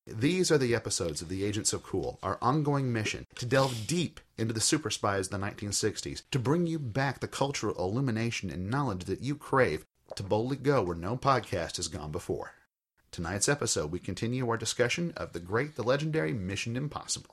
These are the episodes of the Agents of Cool, our ongoing mission to delve deep into the super spies of the 1960s, to bring you back the cultural illumination and knowledge that you crave, to boldly go where no podcast has gone before. Tonight's episode, we continue our discussion of the great, the legendary Mission Impossible.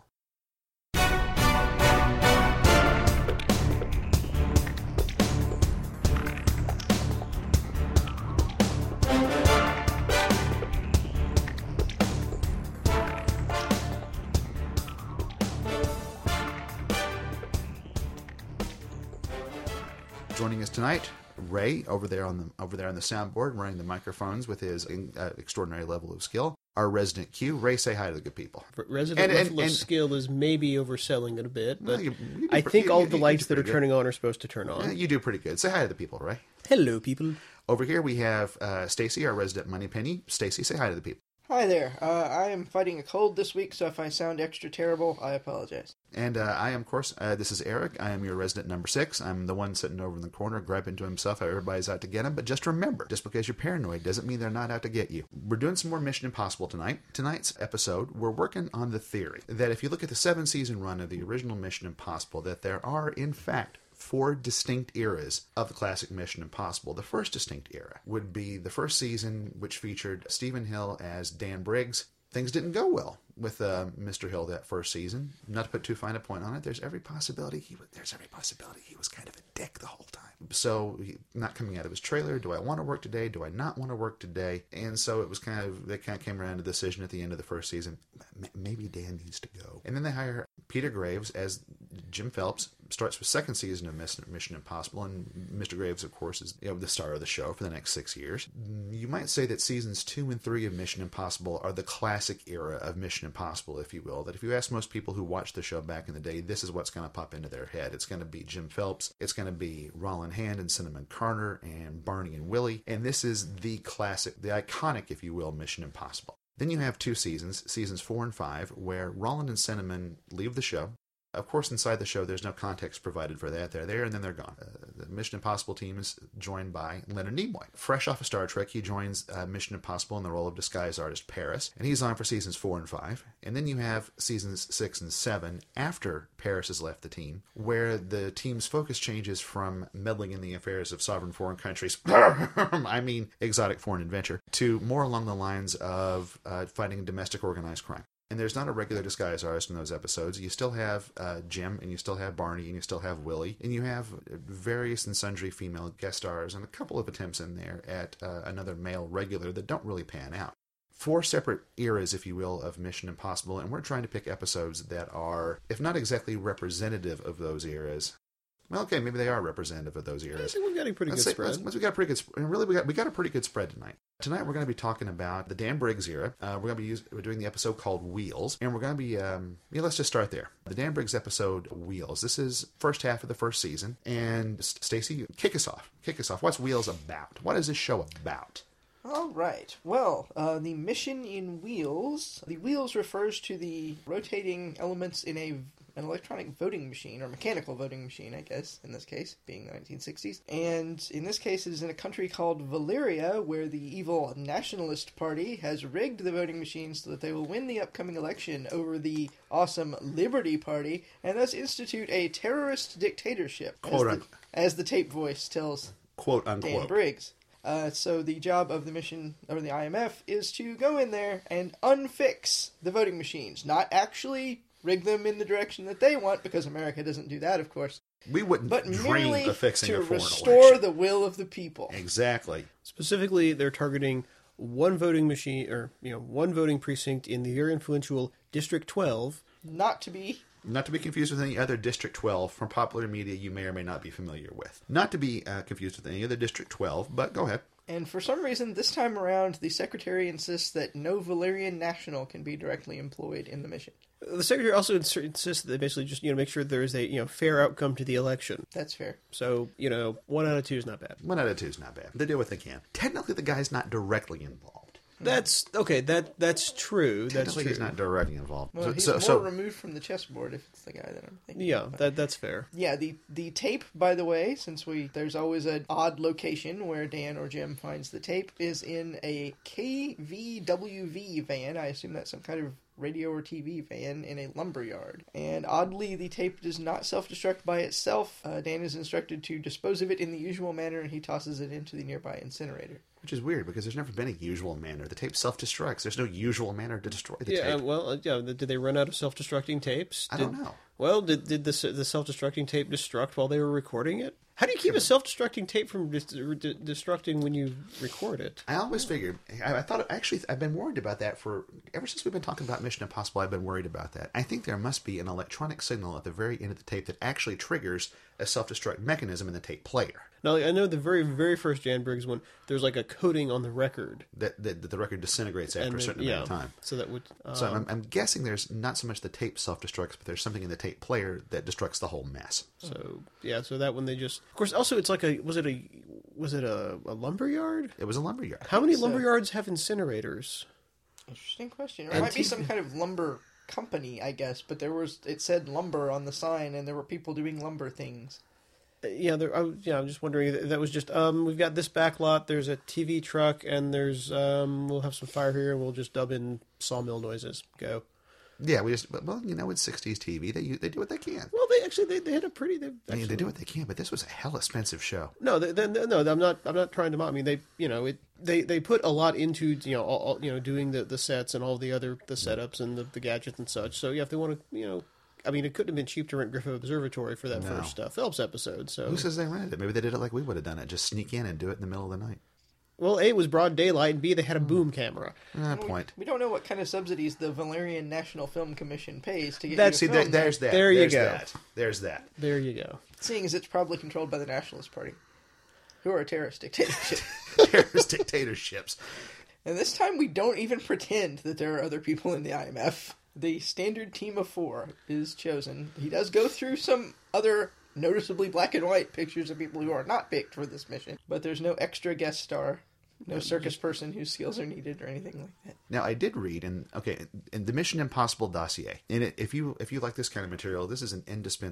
Joining us tonight, Ray, over there on the soundboard, running the microphones with his extraordinary level of skill. Our resident Q, Ray, say hi to the good people. Resident level of skill is maybe overselling it a bit, but I think all the lights that are turning on are supposed to turn on. You do pretty good. Say hi to the people, Ray. Hello, people. Over here we have Stacy, our resident Moneypenny. Stacy, say hi to the people. Hi there. I am fighting a cold this week, so if I sound extra terrible, I apologize. And I am, of course, this is Eric. I am your resident number 6. I'm the one sitting over in the corner, griping to himself how everybody's out to get him. But just remember, just because you're paranoid doesn't mean they're not out to get you. We're doing some more Mission Impossible tonight. Tonight's episode, we're working on the theory that if you look at the 7-season run of the original Mission Impossible, that there are, in fact, 4 distinct eras of the classic Mission Impossible. The first distinct era would be the first season, which featured Stephen Hill as Dan Briggs. Things didn't go well with Mr. Hill that first season. Not to put too fine a point on it, there's every possibility he was kind of a dick the whole time. So, not coming out of his trailer, do I want to work today? Do I not want to work today? And so it was they kind of came around to the decision at the end of the first season, maybe Dan needs to go. And then they hire Peter Graves as Jim Phelps. Starts with second season of Mission Impossible, and Mr. Graves, of course, is the star of the show for the next 6 years. You might say that seasons 2 and 3 of Mission Impossible are the classic era of Mission Impossible, if you will. That if you ask most people who watched the show back in the day, this is what's going to pop into their head. It's going to be Jim Phelps, it's going to be Roland Hand and Cinnamon Carter and Barney and Willie, and this is the classic, the iconic, if you will, Mission Impossible. Then you have 2 seasons, seasons 4 and 5, where Roland and Cinnamon leave the show. Of course, inside the show, there's no context provided for that. They're there, and then they're gone. The Mission Impossible team is joined by Leonard Nimoy. Fresh off of Star Trek, he joins Mission Impossible in the role of disguise artist Paris, and he's on for seasons 4 and 5. And then you have seasons 6 and 7, after Paris has left the team, where the team's focus changes from meddling in the affairs of sovereign foreign countries, I mean exotic foreign adventure, to more along the lines of fighting domestic organized crime. And there's not a regular disguise artist in those episodes. You still have Jim, and you still have Barney, and you still have Willie, and you have various and sundry female guest stars, and a couple of attempts in there at another male regular that don't really pan out. 4 separate eras, if you will, of Mission Impossible, and we're trying to pick episodes that are, if not exactly representative of those eras, well, okay, maybe they are representative of those eras. I think we've got a pretty good spread. We got a pretty good, and really, we got a pretty good spread tonight. Tonight, we're going to be talking about the Dan Briggs era. We're doing the episode called Wheels, and we're going to be, let's just start there. The Dan Briggs episode, Wheels. This is first half of the first season, and Stacy, kick us off. What's Wheels about? What is this show about? All right. Well, the mission in Wheels. The wheels refers to the rotating elements in an electronic voting machine, or mechanical voting machine, I guess, in this case, being the 1960s. And in this case, it is in a country called Valyria, where the evil nationalist party has rigged the voting machines so that they will win the upcoming election over the awesome Liberty Party, and thus institute a terrorist dictatorship, as the tape voice tells quote unquote Dan Briggs. So the job of the mission, or the IMF, is to go in there and unfix the voting machines. Not actually rig them in the direction that they want, because America doesn't do that, of course. We wouldn't dream of fixing a foreign election. To restore the will of the people. Exactly. Specifically, they're targeting one voting machine, or one voting precinct in the very influential District 12. Not to be confused with any other District 12 from popular media you may or may not be familiar with. Not to be confused with any other District 12, but go ahead. And for some reason, this time around, the Secretary insists that no Valyrian national can be directly employed in the mission. The Secretary also insists that they basically just, make sure there is a, fair outcome to the election. That's fair. So, 1 out of 2 is not bad. 1 out of 2 is not bad. They do what they can. Technically, the guy's not directly involved. That's okay. That's true. That's Technically, true. he's not directly involved. Well, he's more removed from the chessboard if it's the guy that I'm thinking. Yeah, of. that's fair. Yeah, the tape, by the way, since there's always an odd location where Dan or Jim finds the tape, is in a KVWV van. I assume that's some kind of radio or TV van in a lumberyard. And oddly, the tape does not self-destruct by itself. Dan is instructed to dispose of it in the usual manner, and he tosses it into the nearby incinerator. Which is weird, because there's never been a usual manner. The tape self-destructs. There's no usual manner to destroy the tape. Well, did they run out of self-destructing tapes? I don't know. Well, did the self-destructing tape destruct while they were recording it? How do you keep a self-destructing tape from destructing when you record it? I always figured. I thought, actually, I've been worried about that ever since we've been talking about Mission Impossible. I've been worried about that. I think there must be an electronic signal at the very end of the tape that actually triggers a self-destruct mechanism in the tape player. Now, I know the very, very first Jan Briggs one, there's like a coating on the record. That the record disintegrates after a certain amount of time. So that would... So I'm guessing there's not so much the tape self-destructs, but there's something in the tape player that destructs the whole mess. So that one they just... Of course, also it's like was it a lumberyard? It was a lumberyard. How many lumberyards have incinerators? Interesting question. Or it might be some kind of lumber company, I guess, but it said lumber on the sign, and there were people doing lumber things. I'm just wondering if that was just we've got this back lot. There's a TV truck, and there's we'll have some fire here. We'll just dub in sawmill noises. Go. Yeah, it's 60s TV. They do what they can. Well, they had a pretty. They do what they can, but this was a hell expensive show. No, I'm not trying to mock. I mean, they put a lot into doing the sets and all the other setups and the gadgets and such. So if they want to I mean, it couldn't have been cheap to rent Griffith Observatory for that first Phelps episode. So who says they rented it? Maybe they did it like we would have done it. Just sneak in and do it in the middle of the night. Well, A, it was broad daylight, and B, they had a boom camera. Point. We don't know what kind of subsidies the Valerian National Film Commission pays to get There's that. There you go. There's that. There you go. Seeing as it's probably controlled by the Nationalist Party, who are a terrorist dictatorship. Terrorist dictatorships. And this time we don't even pretend that there are other people in the IMF. The standard team of 4 is chosen. He does go through some other noticeably black and white pictures of people who are not picked for this mission, but there's no extra guest star, no circus person whose skills are needed or anything like that. Now, I did read in the Mission Impossible dossier. In it, if you like this kind of material, this is an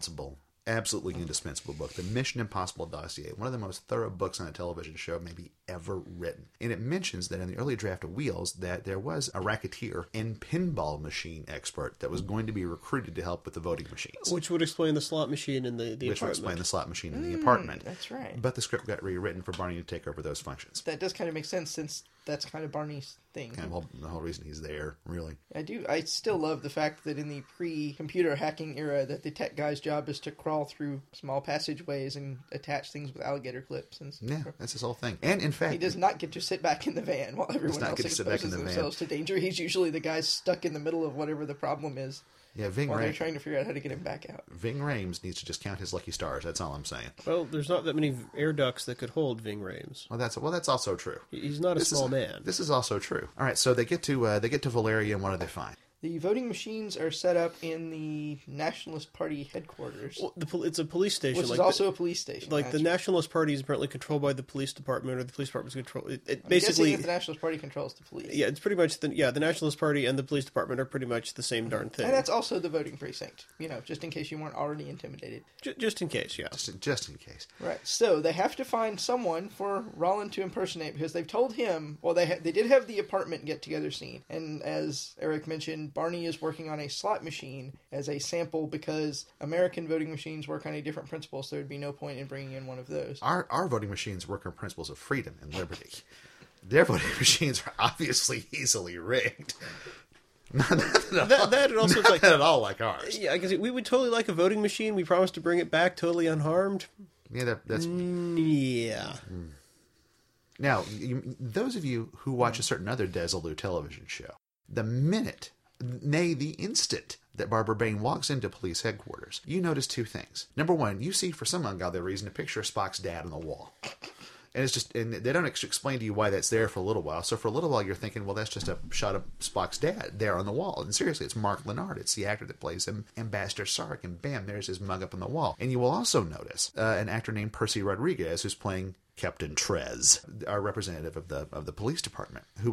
absolutely indispensable book. The Mission Impossible dossier, one of the most thorough books on a television show maybe ever written. And it mentions that in the early draft of Wheels that there was a racketeer and pinball machine expert that was going to be recruited to help with the voting machines. Which would explain the slot machine in the Which apartment. would explain the slot machine in the apartment. That's right. But the script got rewritten for Barney to take over those functions. That does kind of make sense since that's kind of Barney's thing. Kind of the whole reason he's there, really. I still love the fact that in the pre-computer hacking era that the tech guy's job is to crawl through small passageways and attach things with alligator clips. And yeah, that's his whole thing. And in fact... He does not get to sit back in the van while everyone else exposes themselves to danger. He's usually the guy stuck in the middle of whatever the problem is. Yeah, while they're trying to figure out how to get him back out. Ving Rhames needs to just count his lucky stars. That's all I'm saying. Well, there's not that many air ducts that could hold Ving Rhames. Well, that's also true. He's not a small man. This is also true. All right, so they get to Valeria, and what do they find? The voting machines are set up in the Nationalist Party headquarters. Well, it's a police station. Which is also a police station. Like, the Nationalist Party is apparently controlled by the police department, or the police department's control. I'm guessing that the Nationalist Party controls the police. Yeah, it's pretty much the Nationalist Party and the police department are pretty much the same darn thing. And that's also the voting precinct. Just in case you weren't already intimidated. Just in case, yeah. Just in case. Right. So they have to find someone for Roland to impersonate because they've told him. Well, they did have the apartment get together scene, and as Eric mentioned, Barney is working on a slot machine as a sample because American voting machines work on a different principle, so there would be no point in bringing in one of those. Our voting machines work on principles of freedom and liberty. Their voting machines are obviously easily rigged. Not at all like ours. Yeah, because we would totally like a voting machine. We promised to bring it back totally unharmed. Yeah, that's... Yeah. Now, those of you who watch a certain other Desilu television show, the minute... nay, the instant that Barbara Bain walks into police headquarters, you notice two things. Number one, you see for some ungodly reason a picture of Spock's dad on the wall. And they don't explain to you why that's there for a little while. So for a little while you're thinking, well, that's just a shot of Spock's dad there on the wall. And seriously, it's Mark Lenard. It's the actor that plays him, Ambassador Sark. And bam, there's his mug up on the wall. And you will also notice an actor named Percy Rodriguez who's playing Captain Trez, our representative of the police department, who was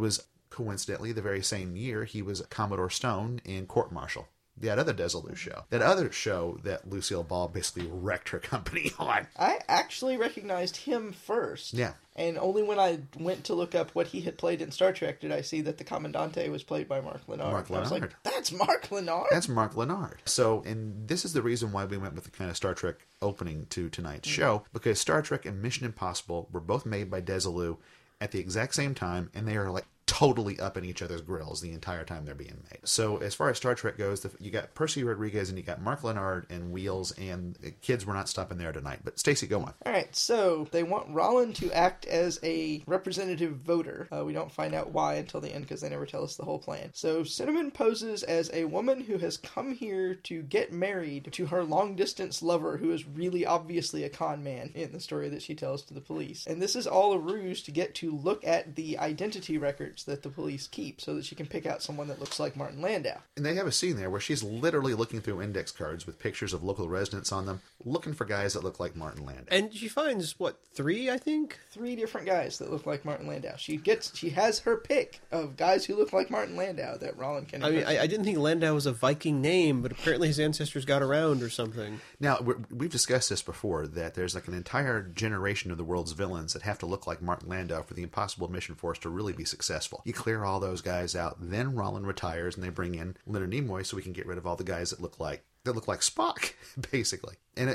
Coincidentally, the very same year, he was Commodore Stone in Court Martial. That other Desilu show. That other show that Lucille Ball basically wrecked her company on. I actually recognized him first. Yeah. And only when I went to look up what he had played in Star Trek did I see that the Commandante was played by Mark Lenard. Mark I was Lenard. like, that's Mark Lenard? That's Mark Lenard. So, and this is the reason why we went with the kind of Star Trek opening to tonight's show, because Star Trek and Mission Impossible were both made by Desilu at the exact same time, and they are like totally up in each other's grills the entire time they're being made. So as far as Star Trek goes, you got Percy Rodriguez and you got Mark Lenard and Wheels, and kids, we're not stopping there tonight. But Stacy, go on. All right, so they want Rollin to act as a representative voter. We don't find out why until the end because they never tell us the whole plan. So Cinnamon poses as a woman who has come here to get married to her long-distance lover, who is really obviously a con man in the story that she tells to the police. And this is all a ruse to get to look at the identity records that the police keep so that she can pick out someone that looks like Martin Landau. And they have a scene there where she's literally looking through index cards with pictures of local residents on them, looking for guys that look like Martin Landau. And she finds, 3, I think? 3 different guys that look like Martin Landau. She has her pick of guys who look like Martin Landau that Rollin can impersonate. I mean, I didn't think Landau was a Viking name, but apparently his ancestors got around or something. Now, we've discussed this before, that there's like an entire generation of the world's villains that have to look like Martin Landau for the Impossible Mission Force to really be successful. You clear all those guys out, then Rollin retires, and they bring in Leonard Nimoy so we can get rid of all the guys that look like Spock, basically. And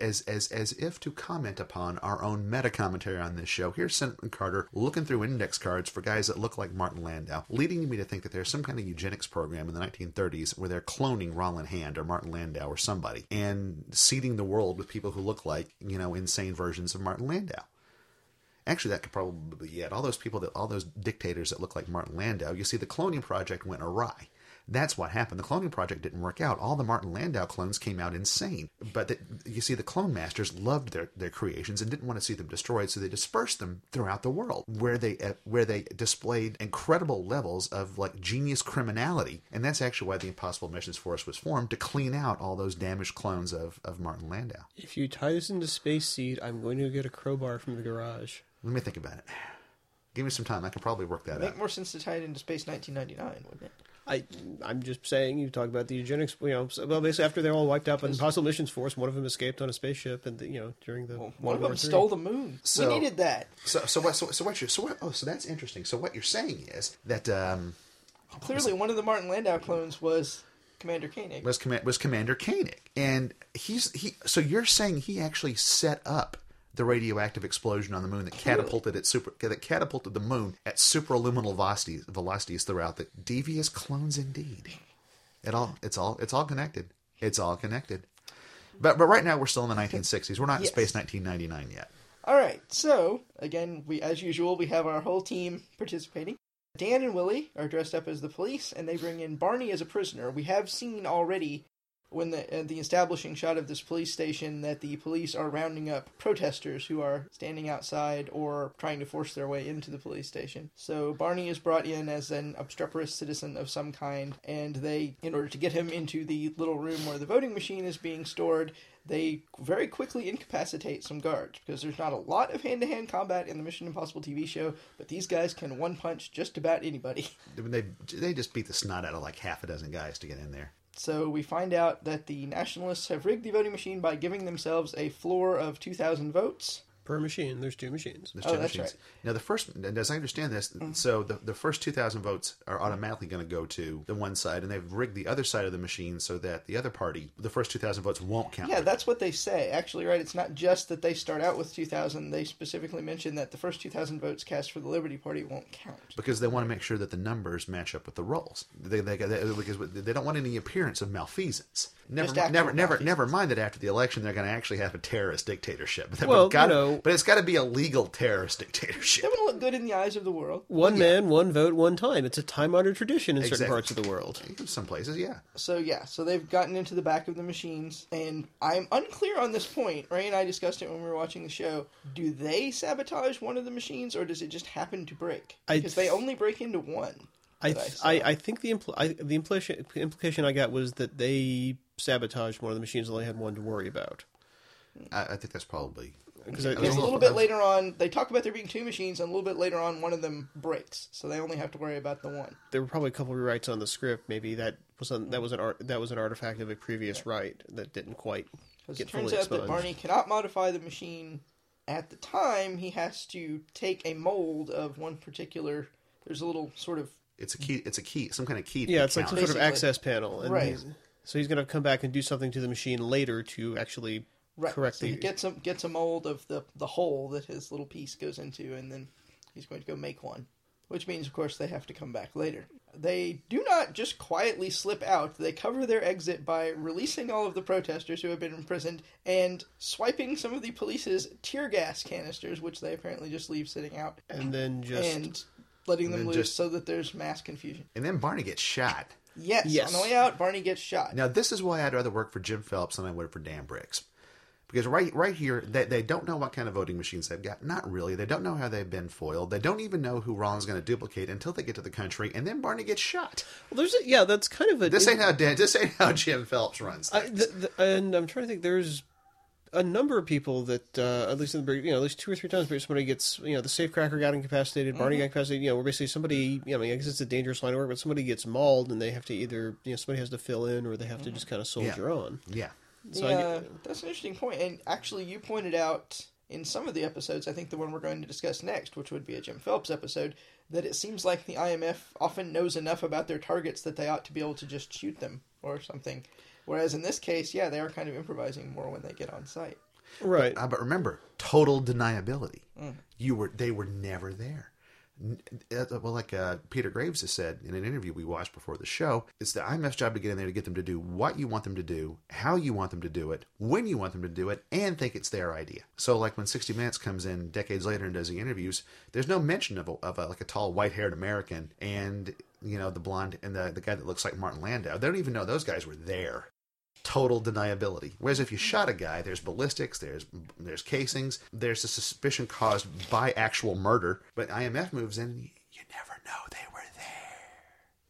as if to comment upon our own meta commentary on this show, here's Senator Carter looking through index cards for guys that look like Martin Landau, leading me to think that there's some kind of eugenics program in the 1930s where they're cloning Rollin Hand or Martin Landau or somebody and seeding the world with people who look like, insane versions of Martin Landau. Actually, that could probably be it. All those dictators that look like Martin Landau, you see, the cloning project went awry. That's what happened. The cloning project didn't work out. All the Martin Landau clones came out insane. But you see, the clone masters loved their creations and didn't want to see them destroyed, so they dispersed them throughout the world, where they displayed incredible levels of like genius criminality. And that's actually why the Impossible Missions Force was formed, to clean out all those damaged clones of Martin Landau. If you tie this into Space Seed, I'm going to get a crowbar from the garage. Let me think about it. Give me some time. I can probably work that It'd out. make more sense to tie it into Space 1999, wouldn't it? I'm just saying, you talk about the eugenics, basically after they're all wiped out by the Impossible Missions Force, one of them escaped on a spaceship, and during the one of them stole the moon. So, we needed that. So that's interesting. So what you're saying is that clearly one of the Martin Landau clones was Commander Koenig. Was Commander Koenig, and so you're saying he actually set up the radioactive explosion on the moon that catapulted the moon at superluminal velocities throughout. The devious clones indeed. It's all connected. It's all connected. But right now we're still in the 1960s. We're not in space 1999 yet. All right. So again, as usual, we have our whole team participating. Dan and Willie are dressed up as the police, and they bring in Barney as a prisoner. We have seen already, when the establishing shot of this police station, that the police are rounding up protesters who are standing outside or trying to force their way into the police station. So Barney is brought in as an obstreperous citizen of some kind, and they, in order to get him into the little room where the voting machine is being stored, they very quickly incapacitate some guards, because there's not a lot of hand-to-hand combat in the Mission Impossible TV show, but these guys can one-punch just about anybody. They just beat the snot out of like half a dozen guys to get in there. So we find out that the Nationalists have rigged the voting machine by giving themselves a floor of 2,000 votes. Per machine. There's 2 machines. There's 2 machines. Right. Now, as I understand this, so the first 2,000 votes are automatically going to go to the one side, and they've rigged the other side of the machine so that the other party, the first 2,000 votes won't count. Yeah, that's what they say. Actually, right, it's not just that they start out with 2,000. They specifically mention that the first 2,000 votes cast for the Liberty Party won't count. Because they want to make sure that the numbers match up with the rolls. Because they don't want any appearance of malfeasance. Never mind that after the election they're going to actually have a terrorist dictatorship. But it's got to be a legal terrorist dictatorship. They want to look good in the eyes of the world. One man, one vote, one time. It's a time-honored tradition in certain parts of the world. Some places, yeah. So they've gotten into the back of the machines, and I'm unclear on this point. Ray and I discussed it when we were watching the show. Do they sabotage one of the machines, or does it just happen to break? Because they only break into one. I think the implication I got was that they sabotaged one of the machines and only had one to worry about. I think that's probably Because Because a little bit later on, they talk about there being 2 machines, and a little bit later on, one of them breaks, so they only have to worry about the one. there were probably a couple of rewrites on the script. Maybe that was an artifact of a previous write that didn't quite Because get it turns fully out expunged. that Barney cannot modify the machine at the time. He has to take a mold of one particular. There's a little sort of It's a key, some kind of key. Yeah, it's like some account. sort of Basically. access panel, and Right. so he's going to come back and do something to the machine later to actually correct So he gets a mold of the hole that his little piece goes into, and then he's going to go make one. Which means, of course, they have to come back later. They do not just quietly slip out. They cover their exit by releasing all of the protesters who have been imprisoned and swiping some of the police's tear gas canisters, which they apparently just leave sitting out, and then just and letting them then loose just- so that there's mass confusion. And then Barney gets shot. Yes, on the way out, Barney gets shot. Now, this is why I'd rather work for Jim Phelps than I would for Dan Briggs. Because right here, they don't know what kind of voting machines they've got. Not really. They don't know how they've been foiled. They don't even know who Rollins going to duplicate until they get to the country, and then Barney gets shot. well, that's kind of a This ain't how Jim Phelps runs things. and I'm trying to think. There's a number of people that at least in the at least 2 or 3 times where somebody gets the safecracker got incapacitated, Barney got incapacitated. Where basically somebody I guess it's a dangerous line of work, but somebody gets mauled and they have to either somebody has to fill in or they have to just kind of soldier on. Yeah. So Yeah, that's an interesting point. And actually, you pointed out in some of the episodes, I think the one we're going to discuss next, which would be a Jim Phelps episode, that it seems like the IMF often knows enough about their targets that they ought to be able to just shoot them or something. Whereas in this case, yeah, they are kind of improvising more when they get on site. Right. But remember, total deniability. They were never there. Well, like Peter Graves has said in an interview we watched before the show, it's the IMF's job to get in there to get them to do what you want them to do, how you want them to do it, when you want them to do it, and think it's their idea. So, like when 60 Minutes comes in decades later and does the interviews, there's no mention of a tall white-haired American and the blonde and the guy that looks like Martin Landau. They don't even know those guys were there. Total deniability. Whereas if you shot a guy, there's ballistics, there's casings, there's a suspicion caused by actual murder. But IMF moves in, and you never know they were there.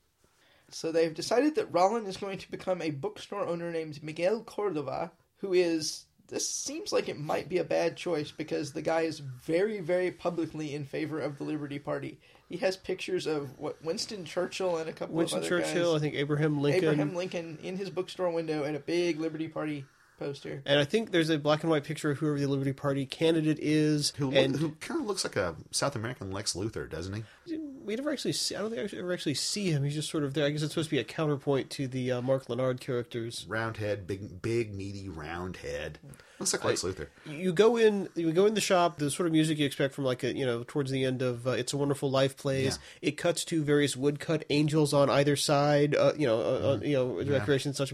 So they've decided that Rollin is going to become a bookstore owner named Miguel Cordova, who is... This seems like it might be a bad choice because the guy is very, very publicly in favor of the Liberty Party. He has pictures of Winston Churchill and a couple Winston of other Churchill, guys. I think Abraham Lincoln. Abraham Lincoln in his bookstore window and a big Liberty Party poster. And I think there's a black and white picture of whoever the Liberty Party candidate is. Who kind of looks like a South American Lex Luthor, doesn't he? We never actually see. I don't think I ever actually see him. He's just sort of there. I guess it's supposed to be a counterpoint to the Mark Lenard characters. Round head, big, meaty, round head. Looks like Lex Luthor. You go in the shop. The sort of music you expect from towards the end of "It's a Wonderful Life" plays. Yeah. It cuts to various woodcut angels on either side. Decorations and such.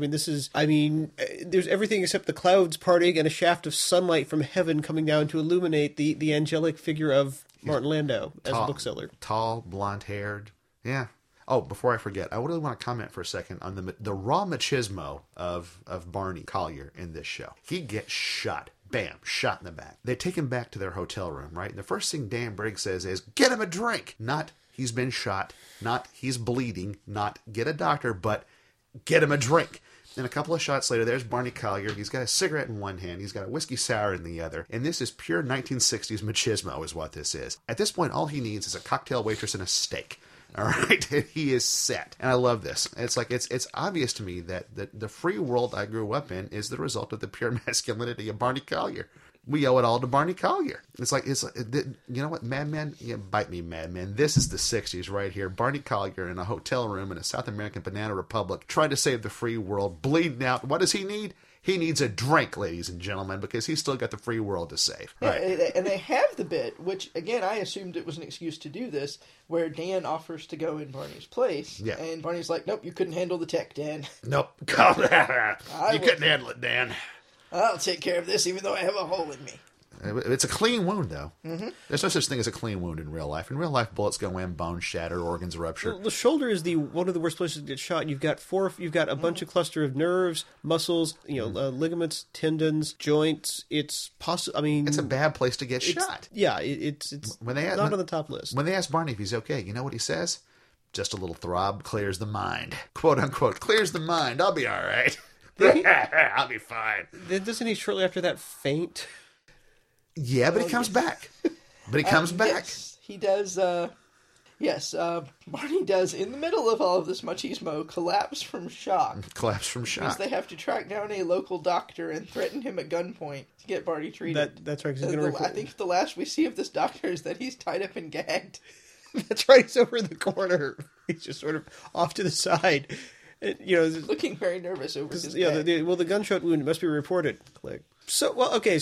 There's everything except the clouds parting and a shaft of sunlight from heaven coming down to illuminate the angelic figure of Martin Landau as a bookseller. Tall, blonde-haired. Yeah. Oh, before I forget, I really want to comment for a second on the raw machismo of Barney Collier in this show. He gets shot. Bam, shot in the back. They take him back to their hotel room, right? And the first thing Dan Briggs says is, get him a drink. Not, he's been shot. Not, he's bleeding. Not, get a doctor, but get him a drink. And a couple of shots later, there's Barney Collier. He's got a cigarette in one hand. He's got a whiskey sour in the other. And this is pure 1960s machismo is what this is. At this point, all he needs is a cocktail waitress and a steak. All right, and he is set, and I love this. It's like it's obvious to me that the free world I grew up in is the result of the pure masculinity of Barney Collier. We owe it all to Barney Collier. It's like you know what, Mad Men, bite me, Mad Men. This is the '60s right here. Barney Collier in a hotel room in a South American banana republic, trying to save the free world, bleeding out. What does he need? He needs a drink, ladies and gentlemen, because he's still got the free world to save. Yeah, Right. and they have the bit, which, again, I assumed it was an excuse to do this, where Dan offers to go in Barney's place. Yeah. And Barney's like, nope, you couldn't handle the tech, Dan. Nope. You couldn't handle it, Dan. I'll take care of this, even though I have a hole in me. It's a clean wound, though. Mm-hmm. There's no such thing as a clean wound in real life. In real life, bullets go in, bones shatter, organs rupture. The shoulder is one of the worst places to get shot. You've got a bunch of cluster of nerves, muscles, ligaments, tendons, joints. It's it's a bad place to get shot. Yeah, it's not on the top list. When they ask Barney if he's okay, you know what he says? Just a little throb clears the mind. Quote unquote, clears the mind. I'll be all right. I'll be fine. Doesn't he shortly after that faint? Yeah, but he comes back. But he comes back. Yes, he does. Barney does, in the middle of all of this machismo, collapse from shock. Collapse from Because shock. they have to track down a local doctor and threaten him at gunpoint to get Barney treated. That's right. 'Cause he's gonna I think the last we see of this doctor is that he's tied up and gagged. That's right. He's over in the corner. He's just sort of off to the side. Looking very nervous over his Yeah. gag. The gunshot wound must be reported. Click. So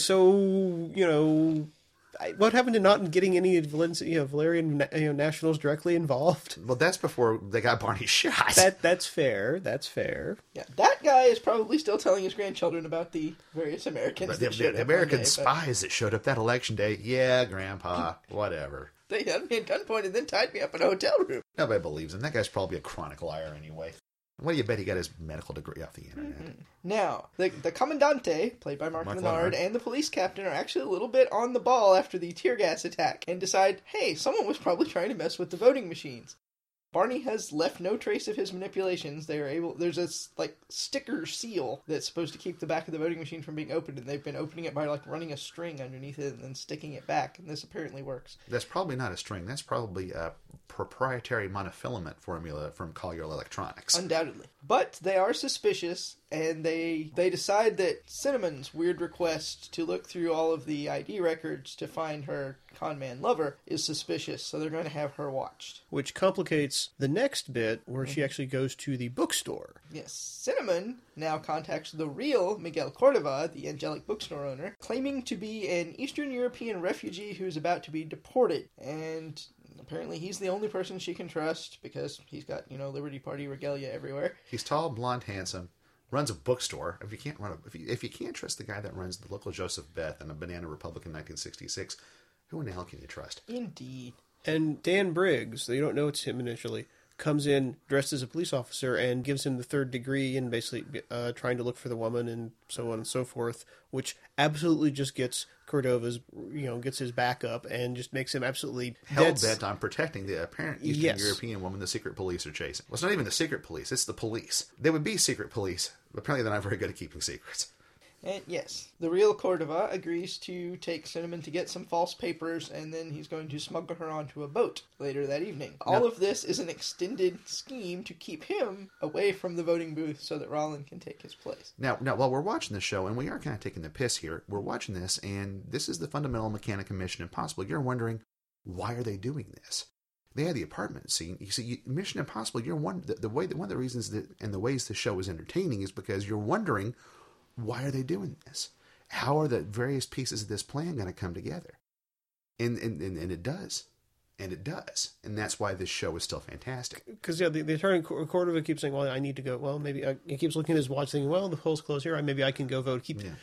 what happened to not getting any Valerian nationals directly involved? Well, that's before they got Barney shot. That's fair. That's fair. Yeah, that guy is probably still telling his grandchildren about the various Americans But that showed the up American one day, spies that showed up that election day. Yeah, Grandpa, whatever. They had me at gunpoint and then tied me up in a hotel room. Nobody believes him. That guy's probably a chronic liar anyway. What do you bet he got his medical degree off the internet? Mm-hmm. Now, the Commandante, played by Mark Lenard, and the police captain are actually a little bit on the ball after the tear gas attack and decide, hey, someone was probably trying to mess with the voting machines. Barney has left no trace of his manipulations. There's a sticker seal that's supposed to keep the back of the voting machine from being opened, and they've been opening it by running a string underneath it and then sticking it back, and this apparently works. That's probably not a string. That's probably a proprietary monofilament formula from Collier Electronics. Undoubtedly. But they are suspicious, and they decide that Cinnamon's weird request to look through all of the ID records to find her conman lover is suspicious, so they're going to have her watched. Which complicates the next bit where she actually goes to the bookstore. Yes, Cinnamon now contacts the real Miguel Cordova, the angelic bookstore owner, claiming to be an Eastern European refugee who's about to be deported. And apparently he's the only person she can trust because he's got, Liberty Party regalia everywhere. He's tall, blonde, handsome, runs a bookstore. If you can't trust the guy that runs the local Joseph Beth and a Banana Republic in 1966, who in the hell can you trust? Indeed. And Dan Briggs, though you don't know it's him initially, comes in dressed as a police officer and gives him the third degree and basically trying to look for the woman and so on and so forth, which absolutely just gets Cordova's, gets his back up and just makes him absolutely hell-bent on protecting the apparent Eastern Yes. European woman the secret police are chasing. Well, it's not even the secret police, it's the police. They would be secret police, but apparently they're not very good at keeping secrets. And yes, the real Cordova agrees to take Cinnamon to get some false papers, and then he's going to smuggle her onto a boat later that evening. All of this is an extended scheme to keep him away from the voting booth so that Rollin can take his place. Now, while we're watching the show, and we are kind of taking the piss here, we're watching this, and this is the fundamental mechanic of Mission Impossible. You're wondering, why are they doing this? They had the apartment scene. You see, Mission Impossible, one of the reasons and the ways the show is entertaining is because you're wondering, why are they doing this? How are the various pieces of this plan going to come together? And it does. And it does. And that's why this show is still fantastic. Because, the attorney Cordova keeps saying, well, I need to go. Well, maybe he keeps looking at his watch thinking, well, the polls close here. Maybe I can go vote.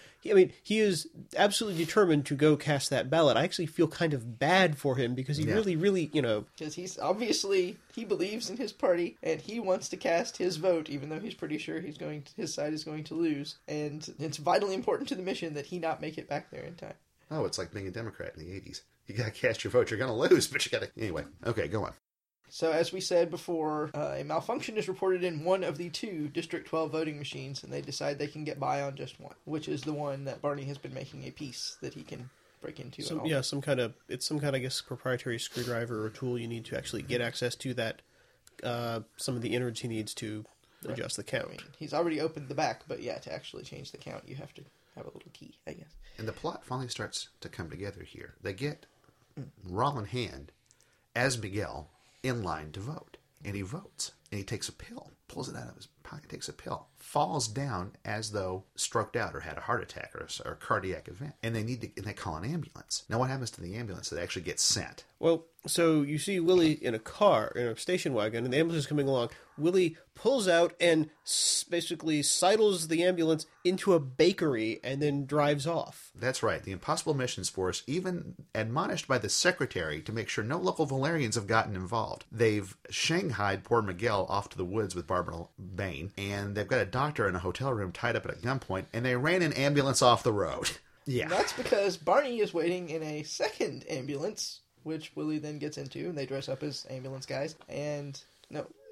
He is absolutely determined to go cast that ballot. I actually feel kind of bad for him because he really, Because he's obviously, he believes in his party, and he wants to cast his vote, even though he's pretty sure his side is going to lose. And it's vitally important to the mission that he not make it back there in time. Oh, it's like being a Democrat in the 80s. You got to cast your vote. You're going to lose, but you got to... Anyway, okay, go on. So, as we said before, a malfunction is reported in one of the two District 12 voting machines, and they decide they can get by on just one, which is the one that Barney has been making a piece that he can break into. some kind of, I guess, proprietary screwdriver or tool you need to actually get access to that, some of the innards he needs to adjust the count. He's already opened the back, but to actually change the count, you have to have a little key, I guess. And the plot finally starts to come together here. They get Rollin Hand as Miguel in line to vote. And he votes. And he takes a pill, pulls it out of his pocket, takes a pill, falls down as though stroked out or had a heart attack or a cardiac event. And they call an ambulance. Now what happens to the ambulance? It actually gets sent. Well, so you see Willie in a station wagon, and the ambulance is coming along. Willie pulls out and basically sidles the ambulance into a bakery and then drives off. That's right. The Impossible Missions Force, even admonished by the secretary to make sure no local Valerians have gotten involved. They've shanghaied poor Miguel off to the woods with Barbara Bain, and they've got a doctor in a hotel room tied up at gunpoint, and they ran an ambulance off the road. Yeah. And that's because Barney is waiting in a second ambulance, which Willie then gets into, and they dress up as ambulance guys. And, no,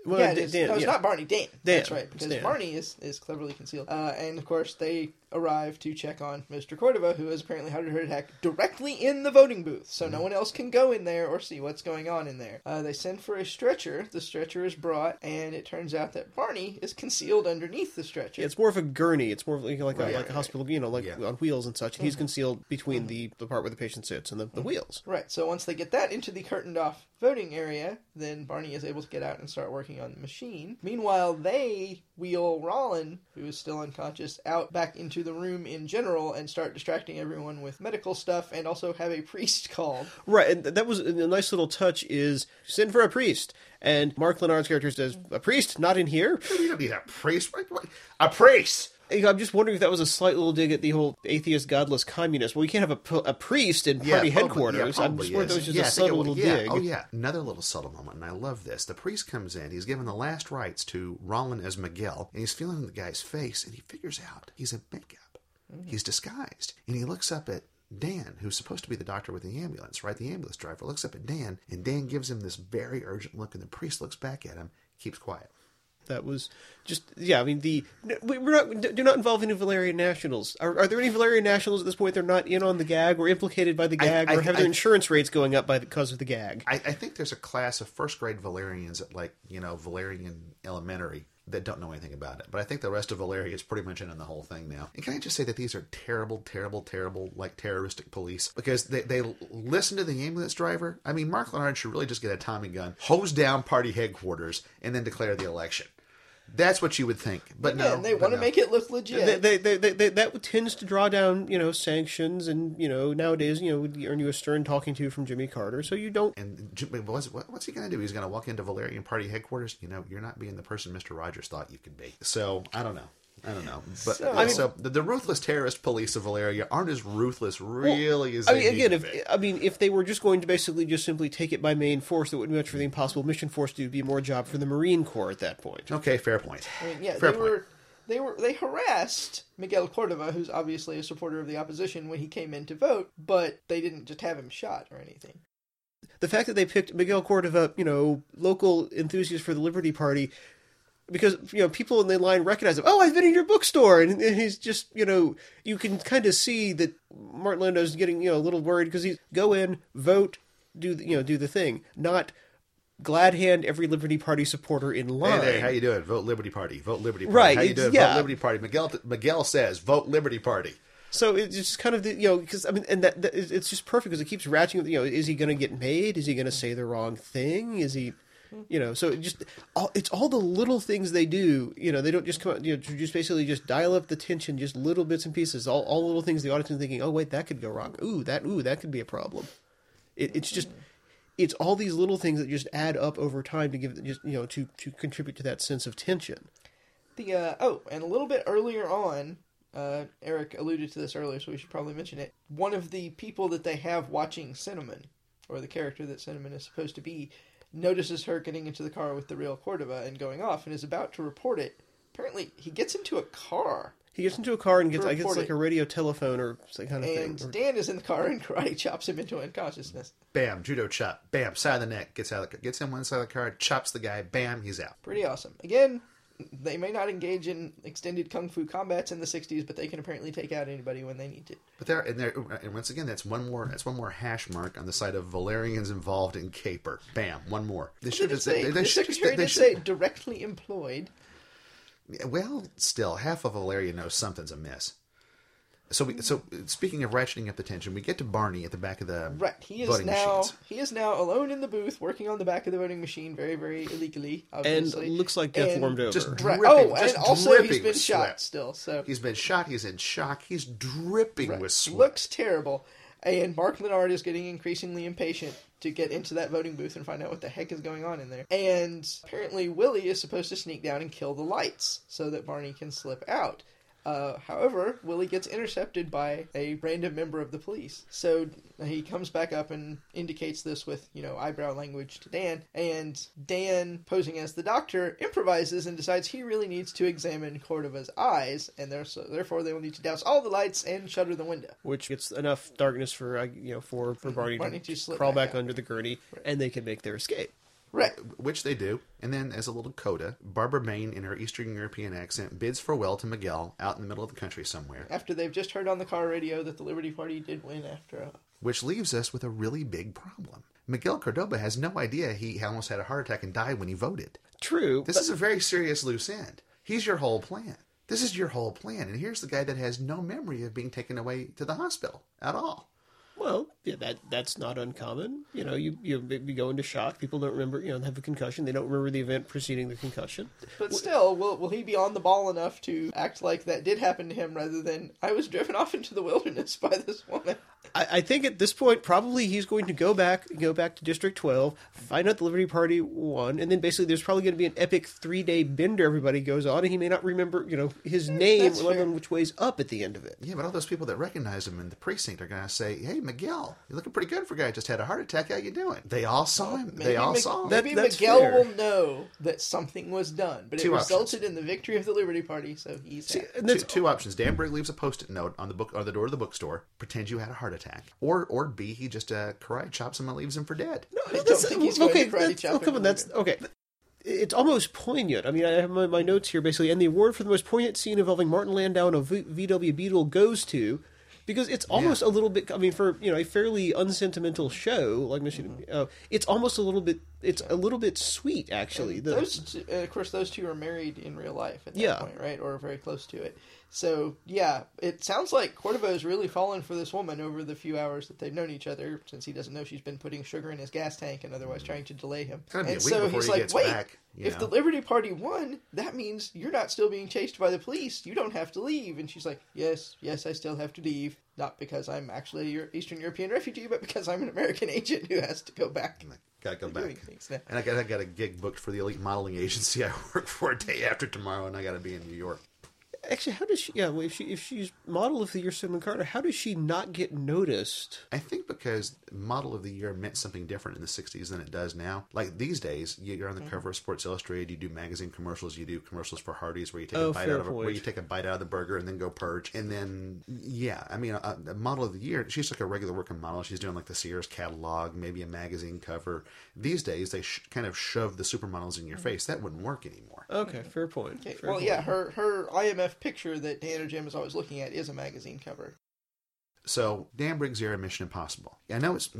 Well, yeah, Dan, no, it's yeah. not Barney. Dan. Dan. That's right, because It's Dan. Barney is cleverly concealed. And of course, they arrive to check on Mr. Cordova, who has apparently had a heart attack directly in the voting booth, so no one else can go in there or see what's going on in there. They send for a stretcher. The stretcher is brought, and it turns out that Barney is concealed underneath the stretcher. Yeah, it's more of a gurney. It's more of like Right, a hospital, like Yeah. on wheels and such. He's concealed between the part where the patient sits and the wheels. Right, so once they get that into the curtained off voting area, then Barney is able to get out and start working on the machine. Meanwhile, they wheel Rollin, who is still unconscious, out back into the room in general and start distracting everyone with medical stuff and also have a priest called. Right, and that was a nice little touch is send for a priest. And Mark Lenard's character says, a priest? Not in here? You don't need a priest. What? A priest! I'm just wondering if that was a slight little dig at the whole atheist, godless communist. Well, you can't have a priest in party headquarters. I'm just wondering if that was just a subtle little dig. Oh, yeah. Another little subtle moment, and I love this. The priest comes in. He's given the last rites to Rollin as Miguel, and he's feeling the guy's face, and he figures out he's in makeup. He's disguised. And he looks up at Dan, who's supposed to be the doctor with the ambulance, right? The ambulance driver looks up at Dan, and Dan gives him this very urgent look, and the priest looks back at him, keeps quiet. That was just, yeah, I mean, do not involve any Valerian nationals. Are there any Valerian nationals at this point? They're not in on the gag or implicated by the gag or have their insurance rates going up because of the gag? I think there's a class of first grade Valerians at Valerian Elementary that don't know anything about it. But I think the rest of Valeria is pretty much in on the whole thing now. And can I just say that these are terrible, terrible, terrible, terroristic police? Because they listen to the ambulance driver. I mean, Mark Lenard should really just get a Tommy gun, hose down party headquarters, and then declare the election. That's what you would think. But no. They want to make it look legit. That tends to draw down, sanctions, and nowadays, would earn you a stern talking to from Jimmy Carter. So you don't. And what's he going to do? He's going to walk into Valerian Party headquarters. You're not being the person Mr. Rogers thought you could be. So I don't know. But the ruthless terrorist police of Valeria aren't as ruthless, really, as they need to be. If they were just going to basically just simply take it by main force, that wouldn't be much for the Impossible Mission Force to do. It'd be more job for the Marine Corps at that point. Okay, fair point. I mean, yeah, fair point. They harassed Miguel Cordova, who's obviously a supporter of the opposition, when he came in to vote, but they didn't just have him shot or anything. The fact that they picked Miguel Cordova, local enthusiast for the Liberty Party, because, people in the line recognize him. Oh, I've been in your bookstore. And he's just, you can kind of see that Martin Lando's getting, a little worried because he's go in, vote, do the thing. Not glad hand every Liberty Party supporter in line. Hey, how you doing? Vote Liberty Party. Vote Liberty Party. Right. How you doing? Yeah. Vote Liberty Party. Miguel says, vote Liberty Party. So it's just kind of because and that it's just perfect because it keeps ratcheting. Is he going to get made? Is he going to say the wrong thing? Is he? So it's all the little things they do. They don't just come out, to just basically just dial up the tension, just little bits and pieces, all little things the audience is thinking, oh, wait, that could go wrong. That could be a problem. It's all these little things that just add up over time to give, to contribute to that sense of tension. And a little bit earlier on, Eric alluded to this earlier, so we should probably mention it. One of the people that they have watching Cinnamon, or the character that Cinnamon is supposed to be, notices her getting into the car with the real Cordova and going off and is about to report it. Apparently, he gets into a car. He gets into a car and gets like a radio telephone or some kind of thing. And Dan is in the car and karate chops him into unconsciousness. Bam, judo chop. Bam, side of the neck. Gets him one side of the car, chops the guy. Bam, he's out. Pretty awesome. Again, they may not engage in extended kung fu combats in the 60s, but they can apparently take out anybody when they need to. But and once again, that's one more hash mark on the side of Valerians involved in caper. Bam, one more. The secretary did say directly employed. Well, still, half of Valeria knows something's amiss. So speaking of ratcheting up the tension, we get to Barney at the back of the voting machines. He is now alone in the booth, working on the back of the voting machine, very, very illegally, obviously. And looks like death warmed over. Just dripping, and also he's been shot still. So he's been shot. He's in shock. He's dripping with sweat. Looks terrible. And Mark Lenard is getting increasingly impatient to get into that voting booth and find out what the heck is going on in there. And apparently Willie is supposed to sneak down and kill the lights so that Barney can slip out. However, Willie gets intercepted by a random member of the police. So he comes back up and indicates this with, eyebrow language to Dan. And Dan, posing as the doctor, improvises and decides he really needs to examine Cordova's eyes. And therefore they will need to douse all the lights and shutter the window. Which gets enough darkness for Barney to slip crawl back out under the gurney, and they can make their escape. Right. Which they do. And then, as a little coda, Barbara Bain, in her Eastern European accent, bids farewell to Miguel out in the middle of the country somewhere. After they've just heard on the car radio that the Liberty Party did win after all. Which leaves us with a really big problem. Miguel Cordoba has no idea he almost had a heart attack and died when he voted. True. This is a very serious loose end. He's your whole plan. This is your whole plan. And here's the guy that has no memory of being taken away to the hospital at all. Well, yeah, that's not uncommon. You know, you go into shock. People don't remember, have a concussion. They don't remember the event preceding the concussion. But still, will he be on the ball enough to act like that did happen to him rather than, I was driven off into the wilderness by this woman? I think at this point, probably he's going to go back to District 12, find out the Liberty Party won, and then basically there's probably going to be an epic 3-day bender everybody goes on, and he may not remember, his name, let alone which way's up at the end of it. Yeah, but all those people that recognize him in the precinct are going to say, "Hey, Miguel, you're looking pretty good for a guy who just had a heart attack. How you doing?" They all saw him. They all saw him. Maybe That's Miguel fair. will know that something was done, but it Two resulted in the victory of the Liberty Party, so he's happy. And that's Two options. Dan Brigg leaves a post-it note on the door of the bookstore, pretends you had a heart attack, or B, he just karate chops him and leaves him for dead. I don't think he's going to karate chop him. Come on, that's okay. It's almost poignant. I mean, I have my notes here basically, and the award for the most poignant scene involving Martin Landau and a VW Beetle goes to, because it's almost a little bit. I mean, for a fairly unsentimental show like Mission, it's almost a little bit. It's a little bit sweet, actually. Of course, those two are married in real life at that Yeah. point, right? Or very close to it. So, yeah, it sounds like Cordova has really fallen for this woman over the few hours that they've known each other, since he doesn't know she's been putting sugar in his gas tank and otherwise trying to delay him. It's gonna be And a week so before he's he like, gets wait, back, if the Liberty Party won, that means you're not still being chased by the police. You don't have to leave. And she's like, yes, I still have to leave. Not because I'm actually an Eastern European refugee, but because I'm an American agent who has to go back. Gotta go back. Doing things now. And I got a gig booked for the elite modeling agency I work for a day after tomorrow, and I got to be in New York. Actually, how does she? Yeah, well, if she's model of the year, Cinnamon Carter, how does she not get noticed? I think because model of the year meant something different in the 60s than it does now. Like these days, you're on the cover of Sports Illustrated, you do magazine commercials, you do commercials for Hardee's where you take a bite out of the burger and then go purge. And then, a model of the year, she's like a regular working model. She's doing like the Sears catalog, maybe a magazine cover. These days, they kind of shove the supermodels in your face. That wouldn't work anymore. Okay, fair point. Okay, Fair well, point. yeah, her IMF picture that Dan or Jim is always looking at is a magazine cover. So, Dan Briggs' era, Mission Impossible. I know it's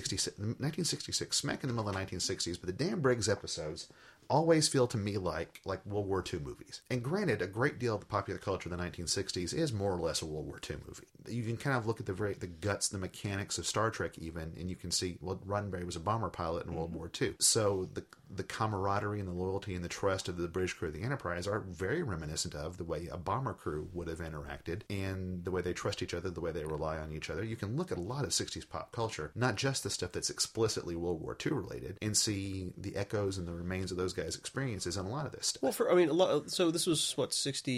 1966, smack in the middle of the 1960s, but the Dan Briggs episodes always feel to me like World War II movies. And granted, a great deal of the popular culture of the 1960s is more or less a World War II movie. You can kind of look at the guts, the mechanics of Star Trek even, and you can see, well, Roddenberry was a bomber pilot in World War II. So the camaraderie and the loyalty and the trust of the British crew of the Enterprise are very reminiscent of the way a bomber crew would have interacted, and the way they trust each other, the way they rely on each other. You can look at a lot of 60s pop culture, not just the stuff that's explicitly World War II related, and see the echoes and the remains of those guys' experiences in a lot of this stuff. Well, so this was what,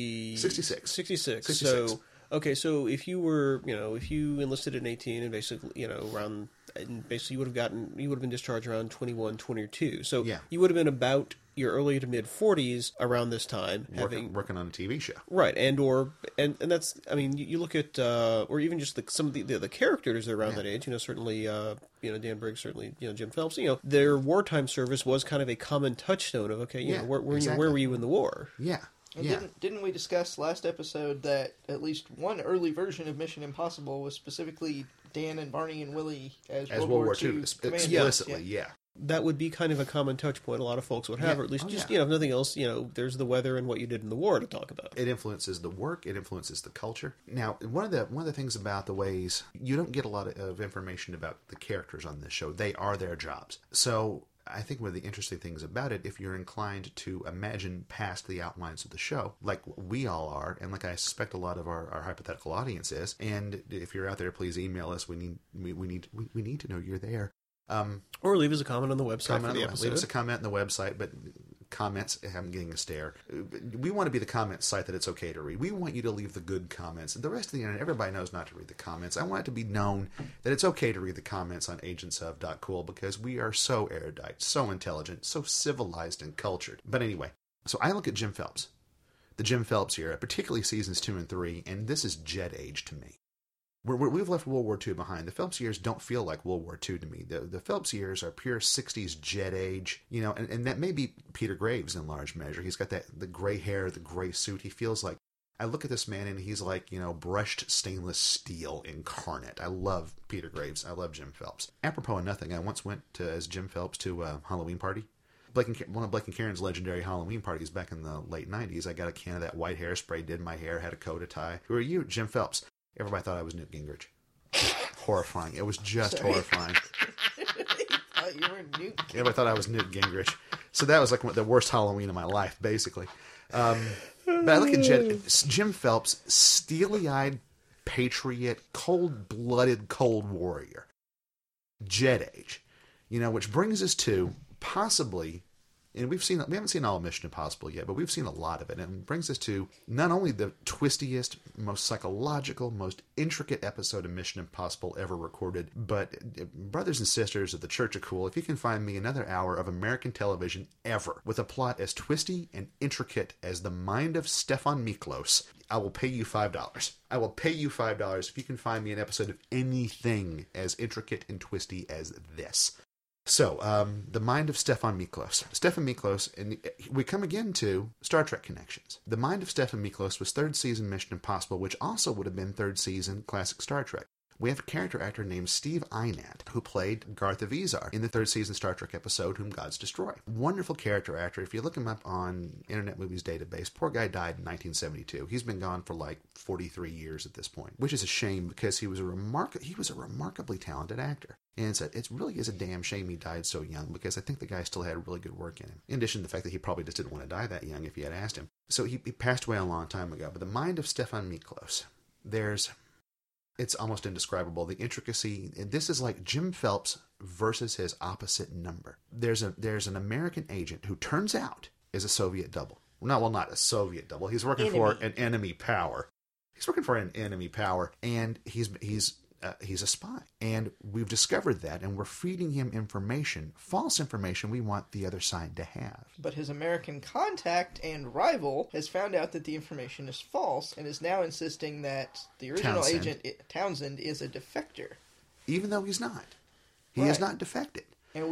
66. 66. So okay, so if you were, if you enlisted at 18 and basically, around, and basically you would have been discharged around 21, 22. So Yeah. you would have been about your early to mid 40s around this time, working on a TV show. right, and that's, I mean, you look at, or even just some of the characters that are around that age, certainly, Dan Briggs, certainly, Jim Phelps, their wartime service was kind of a common touchstone of, okay, where were you in the war? Yeah. And Yeah. didn't we discuss last episode that at least one early version of Mission Impossible was specifically Dan and Barney and Willie as World War II commanders? explicitly, yeah. That would be kind of a common touch point a lot of folks would have, Yeah. or at least Oh, just, yeah. if nothing else, there's the weather and what you did in the war to talk about. It influences the work. It influences the culture. Now, one of the things about the ways you don't get a lot of information about the characters on this show. They are their jobs. So I think one of the interesting things about it, if you're inclined to imagine past the outlines of the show, like we all are, and like I suspect a lot of our hypothetical audience is, and if you're out there, please email us. We need to know you're there. Or leave us a comment on the website for the Leave episode. us a comment on the website, but comments, I'm getting a stare. We want to be the comment site that it's okay to read. We want you to leave the good comments. And the rest of the internet, everybody knows not to read the comments. I want it to be known that it's okay to read the comments on agentsof.cool because we are so erudite, so intelligent, so civilized and cultured. But anyway, so I look at Jim Phelps, the Jim Phelps era, particularly seasons 2 and 3, and this is jet age to me. We've left World War II behind. The Phelps years don't feel like World War II to me. The Phelps years are pure 60s jet age, and that may be Peter Graves in large measure. He's got the gray hair, the gray suit. He feels like, I look at this man and he's like, brushed stainless steel incarnate. I love Peter Graves. I love Jim Phelps. Apropos of nothing, I once went as Jim Phelps to a Halloween party. One of Blake and Karen's legendary Halloween parties back in the late 90s. I got a can of that white hairspray, did my hair, had a coat, a tie. Who are you? Jim Phelps. Everybody thought I was Newt Gingrich. Horrifying. It was just horrifying. You were Newt Gingrich. Everybody thought I was Newt Gingrich. So that was like the worst Halloween of my life, basically. But I look at Jim Phelps, steely-eyed patriot, cold-blooded cold warrior. Jet age. Which brings us to possibly, and we haven't seen all of Mission Impossible yet, but we've seen a lot of it, and it brings us to not only the twistiest, most psychological, most intricate episode of Mission Impossible ever recorded, but brothers and sisters of the Church of Cool, if you can find me another hour of American television ever with a plot as twisty and intricate as the mind of Stefan Miklos, I will pay you $5. I will pay you $5 if you can find me an episode of anything as intricate and twisty as this. So, the mind of Stefan Miklos. Stefan Miklos, and we come again to Star Trek connections. The mind of Stefan Miklos was third season Mission Impossible, which also would have been third season classic Star Trek. We have a character actor named Steve Einat, who played Garth Avizar in the third season Star Trek episode Whom Gods Destroy. Wonderful character actor. If you look him up on Internet Movies Database, poor guy died in 1972. He's been gone for like 43 years at this point, which is a shame because he was a remarkably talented actor. And it really is a damn shame he died so young, because I think the guy still had really good work in him. In addition to the fact that he probably just didn't want to die that young if you had asked him. So he passed away a long time ago. But the mind of Stefan Miklos, it's almost indescribable. The intricacy, and this is like Jim Phelps versus his opposite number. There's an American agent who turns out is a Soviet double. Not a Soviet double. He's working for an enemy power. And he's a spy. And we've discovered that, and we're feeding him information, false information we want the other side to have. But his American contact and rival has found out that the information is false and is now insisting that the original agent, Townsend, is a defector. Even though he's not. He has not defected. And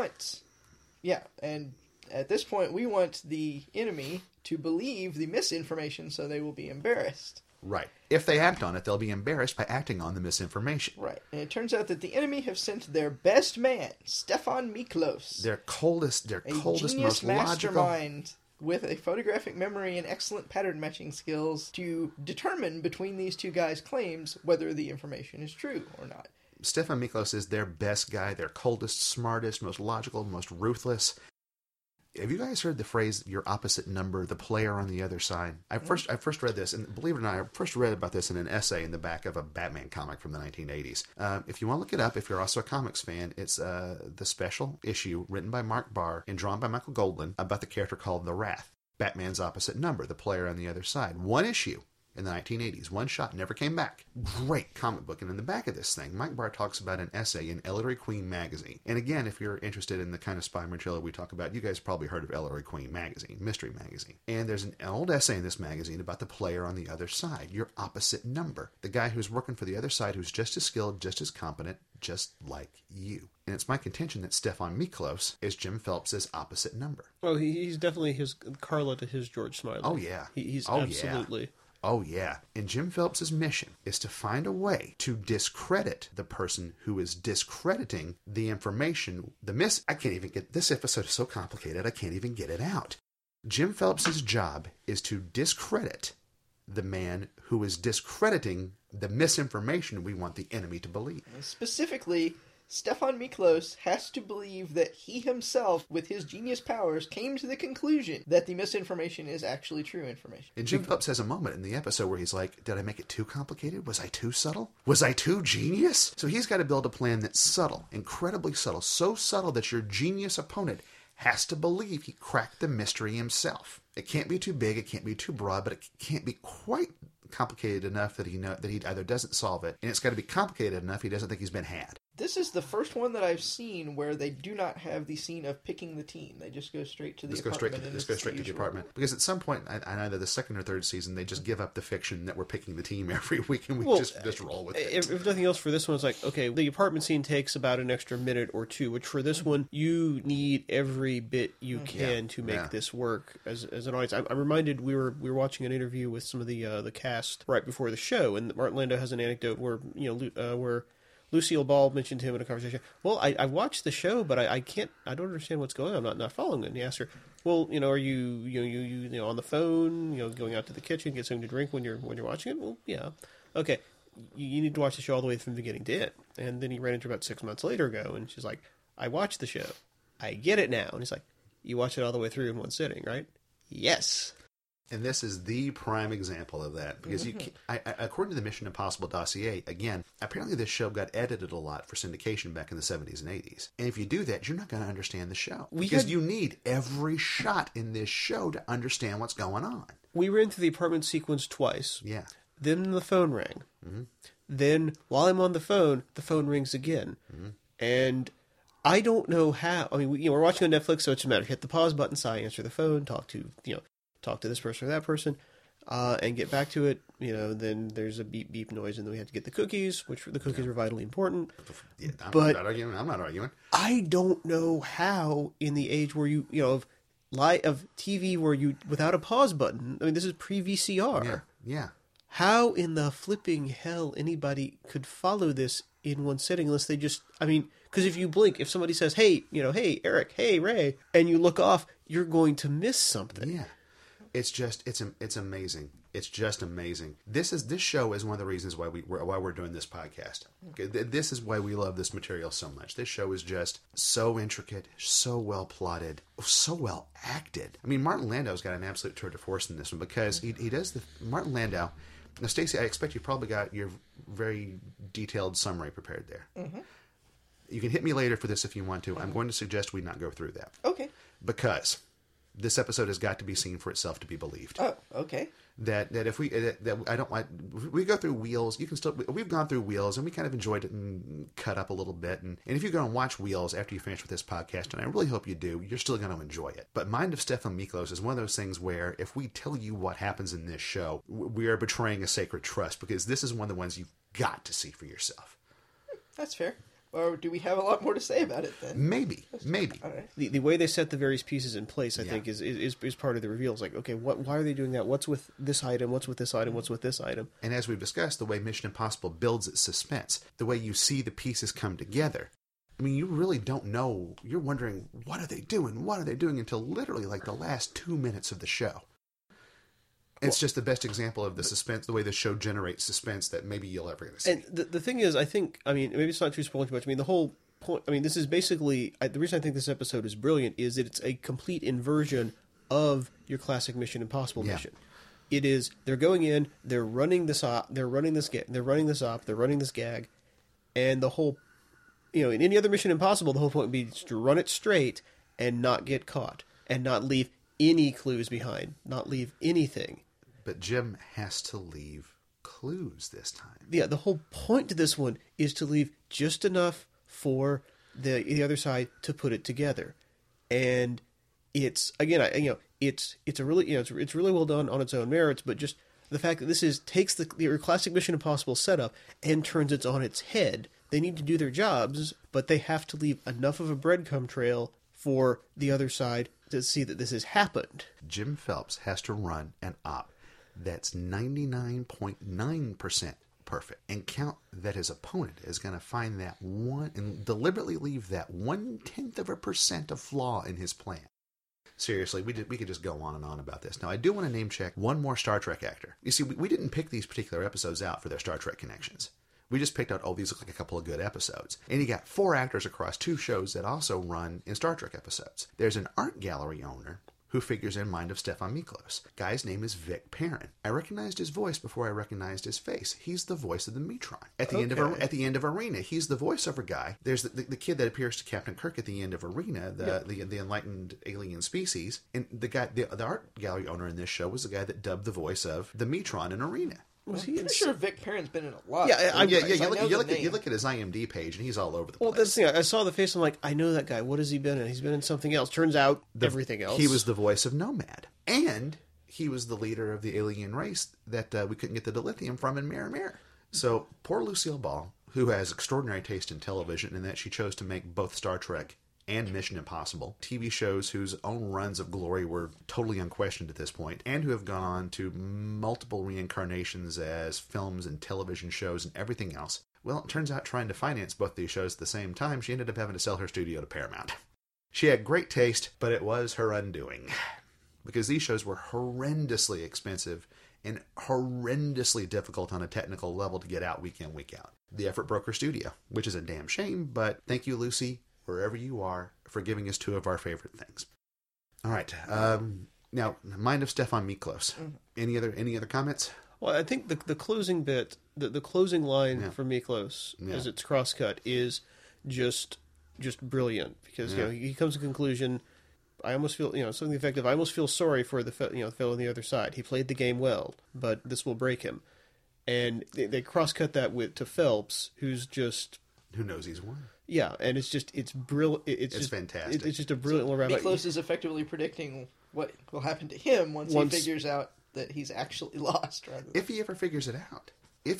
and at this point we want the enemy to believe the misinformation so they will be embarrassed. Right. If they act on it, they'll be embarrassed by acting on the misinformation. Right. And it turns out that the enemy have sent their best man, Stefan Miklos. Their coldest, genius most logical mastermind with a photographic memory and excellent pattern matching skills to determine between these two guys' claims whether the information is true or not. Stefan Miklos is their best guy, their coldest, smartest, most logical, most ruthless. Have you guys heard the phrase, your opposite number, the player on the other side? I first read this, and believe it or not, I first read about this in an essay in the back of a Batman comic from the 1980s. If you want to look it up, if you're also a comics fan, it's the special issue written by Mark Barr and drawn by Michael Goldman about the character called The Wrath, Batman's opposite number, the player on the other side. One issue in the 1980s. One shot, never came back. Great comic book. And in the back of this thing, Mike Barr talks about an essay in Ellery Queen magazine. And again, if you're interested in the kind of spy material we talk about, you guys probably heard of Ellery Queen magazine, mystery magazine. And there's an old essay in this magazine about the player on the other side, your opposite number. The guy who's working for the other side who's just as skilled, just as competent, just like you. And it's my contention that Stefan Miklos is Jim Phelps' opposite number. Well, he's definitely his Carla to his George Smiley. Oh, yeah. He's absolutely... Yeah. Oh, yeah. And Jim Phelps' mission is to find a way to discredit the person who is discrediting the information. I can't even get... This episode is so complicated, I can't even get it out. Jim Phelps' job is to discredit the man who is discrediting the misinformation we want the enemy to believe. Specifically, Stefan Miklos has to believe that he himself, with his genius powers, came to the conclusion that the misinformation is actually true information. And Jim Phelps has a moment in the episode where he's like, did I make it too complicated? Was I too subtle? Was I too genius? So he's got to build a plan that's subtle, incredibly subtle, so subtle that your genius opponent has to believe he cracked the mystery himself. It can't be too big, it can't be too broad, but it can't be quite complicated enough that he either doesn't solve it, and it's got to be complicated enough he doesn't think he's been had. This is the first one that I've seen where they do not have the scene of picking the team. They just go straight to the apartment. Just go straight to the apartment. Because at some point, in either the second or third season, they just give up the fiction that we're picking the team every week, and we just roll with it. If nothing else, for this one, it's like, okay, the apartment scene takes about an extra minute or two, which for this one, you need every bit you can to make this work as an audience. I'm reminded we were watching an interview with some of the cast right before the show, and Martin Landau has an anecdote where where Lucille Ball mentioned to him in a conversation. Well, I watched the show, but I don't understand what's going on. I'm not following it. And he asked her, well, are you on the phone, going out to the kitchen, get something to drink when you're watching it? Well, yeah, okay. You need to watch the show all the way from the beginning to end. And then he ran into her about 6 months later ago, and she's like, I watched the show. I get it now. And he's like, you watched it all the way through in one sitting, right? Yes. And this is the prime example of that, because according to the Mission Impossible dossier, again, apparently this show got edited a lot for syndication back in the 70s and 80s. And if you do that, you're not going to understand the show. You need every shot in this show to understand what's going on. We ran through the apartment sequence twice. Yeah. Then the phone rang. Mm-hmm. Then, while I'm on the phone rings again. Mm-hmm. And I don't know how. I mean, we're watching on Netflix, so it doesn't matter. Hit the pause button, answer the phone, talk to this person or that person, and get back to it. Then there's a beep beep noise, and then we have to get the cookies, which the cookies are vitally important. Yeah, I'm not arguing. I don't know how in the age where of TV where you without a pause button. I mean, this is pre-VCR. Yeah. How in the flipping hell anybody could follow this in one sitting unless they just? I mean, because if you blink, if somebody says, "Hey, hey Eric, hey Ray," and you look off, you're going to miss something. Yeah. It's amazing. It's just amazing. This show is one of the reasons why we're doing this podcast. This is why we love this material so much. This show is just so intricate, so well plotted, so well acted. I mean, Martin Landau's got an absolute tour de force in this one because he does Martin Landau. Now, Stacey, I expect you probably got your very detailed summary prepared there. Mm-hmm. You can hit me later for this if you want to. I'm going to suggest we not go through that. Okay. Because this episode has got to be seen for itself to be believed. Oh, okay. That if we I don't want we go through Wheels, we've gone through Wheels and we kind of enjoyed it and cut up a little bit, and if you go and watch Wheels after you finish with this podcast, and I really hope you do, you're still going to enjoy it. But Mind of Stefan Miklos is one of those things where if we tell you what happens in this show, we are betraying a sacred trust, because this is one of the ones you've got to see for yourself. That's fair. Or do we have a lot more to say about it then? Maybe. All right. The way they set the various pieces in place, I think, is part of the reveal. It's like, okay, why are they doing that? What's with this item? What's with this item? What's with this item? And as we've discussed, the way Mission Impossible builds its suspense, the way you see the pieces come together. I mean, you really don't know. You're wondering, what are they doing? What are they doing? Until literally like the last 2 minutes of the show. It's just the best example of the suspense, the way the show generates suspense that maybe you'll ever get to see. And the thing is, I think, I mean, maybe it's not too spoiling too much. I mean, the whole point, I mean, this is basically, the reason I think this episode is brilliant is that it's a complete inversion of your classic Mission Impossible mission. It is, they're going in, they're running this op, they're running this gag, and the whole, in any other Mission Impossible, the whole point would be to run it straight and not get caught, and not leave any clues behind, not leave anything. But Jim has to leave clues this time. Yeah, the whole point to this one is to leave just enough for the other side to put it together, and it's again, it's a really it's really well done on its own merits. But just the fact that this takes your classic Mission Impossible setup and turns it on its head. They need to do their jobs, but they have to leave enough of a breadcrumb trail for the other side to see that this has happened. Jim Phelps has to run an op that's 99.9% perfect, and count that his opponent is going to find that one and deliberately leave that 0.1% of flaw in his plan. Seriously, we could just go on and on about this. Now, I do want to name check one more Star Trek actor. You see, we didn't pick these particular episodes out for their Star Trek connections. We just picked out, these look like a couple of good episodes. And you got 4 actors across 2 shows that also run in Star Trek episodes. There's an art gallery owner who figures in Mind of Stefan Miklos. Guy's name is Vic Perrin. I recognized his voice before I recognized his face. He's the voice of the Metron. At the end of Arena, he's the voiceover guy. There's the kid that appears to Captain Kirk at the end of Arena, the enlightened alien species. And the art gallery owner in this show was the guy that dubbed the voice of the Metron in Arena. Was I'm he in? pretty sure Vic Perrin's been in a lot. Yeah, of Yeah, movies. you I know look the at name. his IMDb page, and he's all over the Well, place. that's the thing. I saw the face. I'm like, I know that guy. What has he been in? He's been in something else. Turns out, everything else. He was the voice of Nomad, and he was the leader of the alien race that we couldn't get the dilithium from in Mirror Mirror. So poor Lucille Ball, who has extraordinary taste in television in that she chose to make both Star Trek and Mission Impossible, TV shows whose own runs of glory were totally unquestioned at this point, and who have gone on to multiple reincarnations as films and television shows and everything else. Well, it turns out trying to finance both these shows at the same time, she ended up having to sell her studio to Paramount. She had great taste, but it was her undoing. Because these shows were horrendously expensive and horrendously difficult on a technical level to get out week in, week out. The effort broke her studio, which is a damn shame, but thank you, Lucy, wherever you are, for giving us two of our favorite things. All right. Now, Mind of Stefan Miklos. Any other comments? Well, I think the closing bit, the closing line Yeah. for Miklos, Yeah. as it's crosscut, is just brilliant because he comes to the conclusion. I almost feel something effective. I almost feel sorry for the fellow on the other side. He played the game well, but this will break him. And they crosscut that to Phelps, who's just Who knows he's won? yeah, and it's brilliant. It's just fantastic. It's just a brilliant little wrap. Miklos is effectively predicting what will happen to him once he figures out that he's actually lost. Rather than... If he ever figures it out.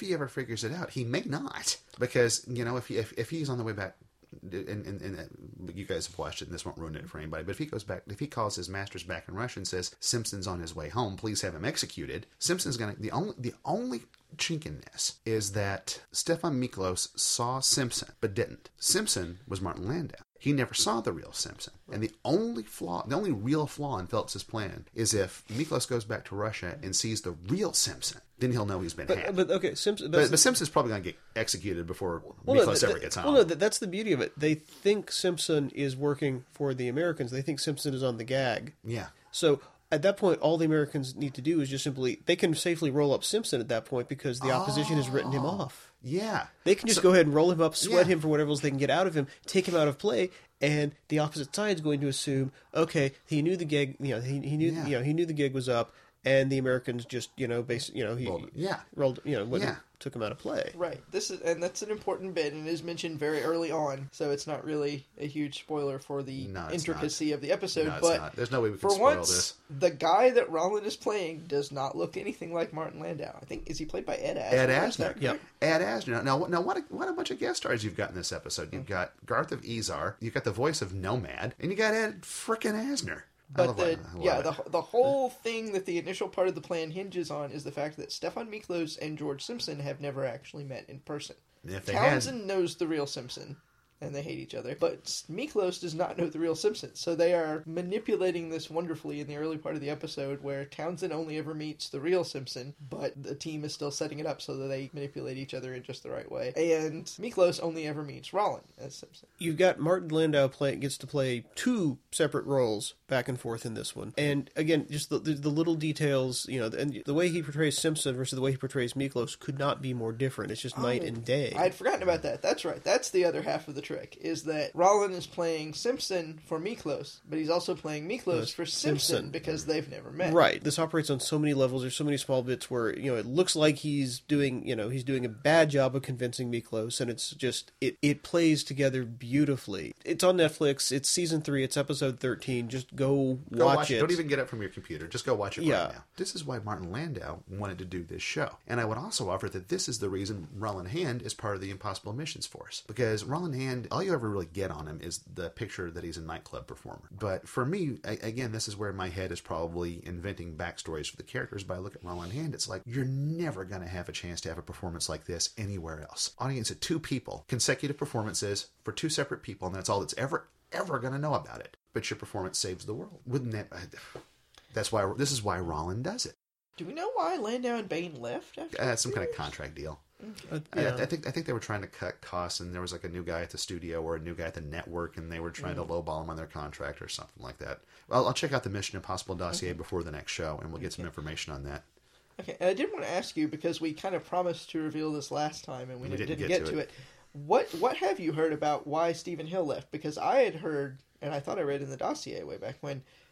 He may not. Because, if he's on the way back, and you guys have watched it, and this won't ruin it for anybody, but if he calls his masters back in Russia and says, Simpson's on his way home, please have him executed, Simpson's going to... The only chink in this is that Stefan Miklos saw Simpson, but didn't. Simpson was Martin Landau. He never saw the real Simpson. And the only real flaw in Phelps' plan is if Miklos goes back to Russia and sees the real Simpson, then he'll know he's been had. But okay, Simpson. But Simpson's probably going to get executed before Miklos ever gets home. Well, no, that's the beauty of it. They think Simpson is working for the Americans. They think Simpson is on the gag. Yeah. So at that point, all the Americans need to do is just they can safely roll up Simpson at that point because the opposition has written him off. Yeah. They can just go ahead and roll him up, sweat him for whatever else they can get out of him, take him out of play, and the opposite side is going to assume, okay, he knew the gig, he knew the gig was up, and the Americans just, took him out of play. Right. That's an important bit, and it is mentioned very early on, so it's not really a huge spoiler for the intricacy of the episode. No, it's but not. There's no way we can for spoil once, this. the guy that Roland is playing does not look anything like Martin Landau. I think is he played by Ed Asner? Ed Is that Asner. correct? Yep. Ed Asner. Now, what a bunch of guest stars you've got in this episode. You've got Garth of Izar, you've got the voice of Nomad, and you got Ed frickin' Asner. But the whole thing that the initial part of the plan hinges on is the fact that Stefan Miklos and George Simpson have never actually met in person. If they Townsend knows the real Simpson, and they hate each other. But Miklos does not know the real Simpson, so they are manipulating this wonderfully in the early part of the episode where Townsend only ever meets the real Simpson, but the team is still setting it up so that they manipulate each other in just the right way. And Miklos only ever meets Rollin as Simpson. You've got Martin Landau gets to play two separate roles back and forth in this one. And again, just the little details, and the way he portrays Simpson versus the way he portrays Miklos could not be more different. It's just night and day. I'd forgotten about that. That's right. That's the other half of the trick, is that Rollin is playing Simpson for Miklos, but he's also playing Miklos for Simpson because they've never met. Right. This operates on so many levels. There's so many small bits where, it looks like he's doing a bad job of convincing Miklos, and it's just, it plays together beautifully. It's on Netflix. It's season 3. It's episode 13. Just go watch it. Don't even get it from your computer. Just go watch it Yeah. right now. This is why Martin Landau wanted to do this show. And I would also offer that this is the reason Roland Hand is part of the Impossible Missions Force. Because Roland Hand, all you ever really get on him is the picture that he's a nightclub performer. But for me, again, this is where my head is probably inventing backstories for the characters. But I look at Roland Hand, it's like, you're never going to have a chance to have a performance like this anywhere else. Audience of 2 people, consecutive performances for 2 separate people, and that's all that's ever going to know about it. But your performance saves the world. Wouldn't that... This is why Roland does it. Do we know why Landau and Bain left after Some kind of contract deal. Yeah. I think they were trying to cut costs, and there was like a new guy at the studio or a new guy at the network, and they were trying to lowball them on their contract or something like that. Well, I'll check out the Mission Impossible dossier before the next show, and we'll get some information on that. Okay, and I did want to ask you, because we kind of promised to reveal this last time, and we didn't get to it. What have you heard about why Stephen Hill left? Because I had heard, and I thought I read in the dossier way back when,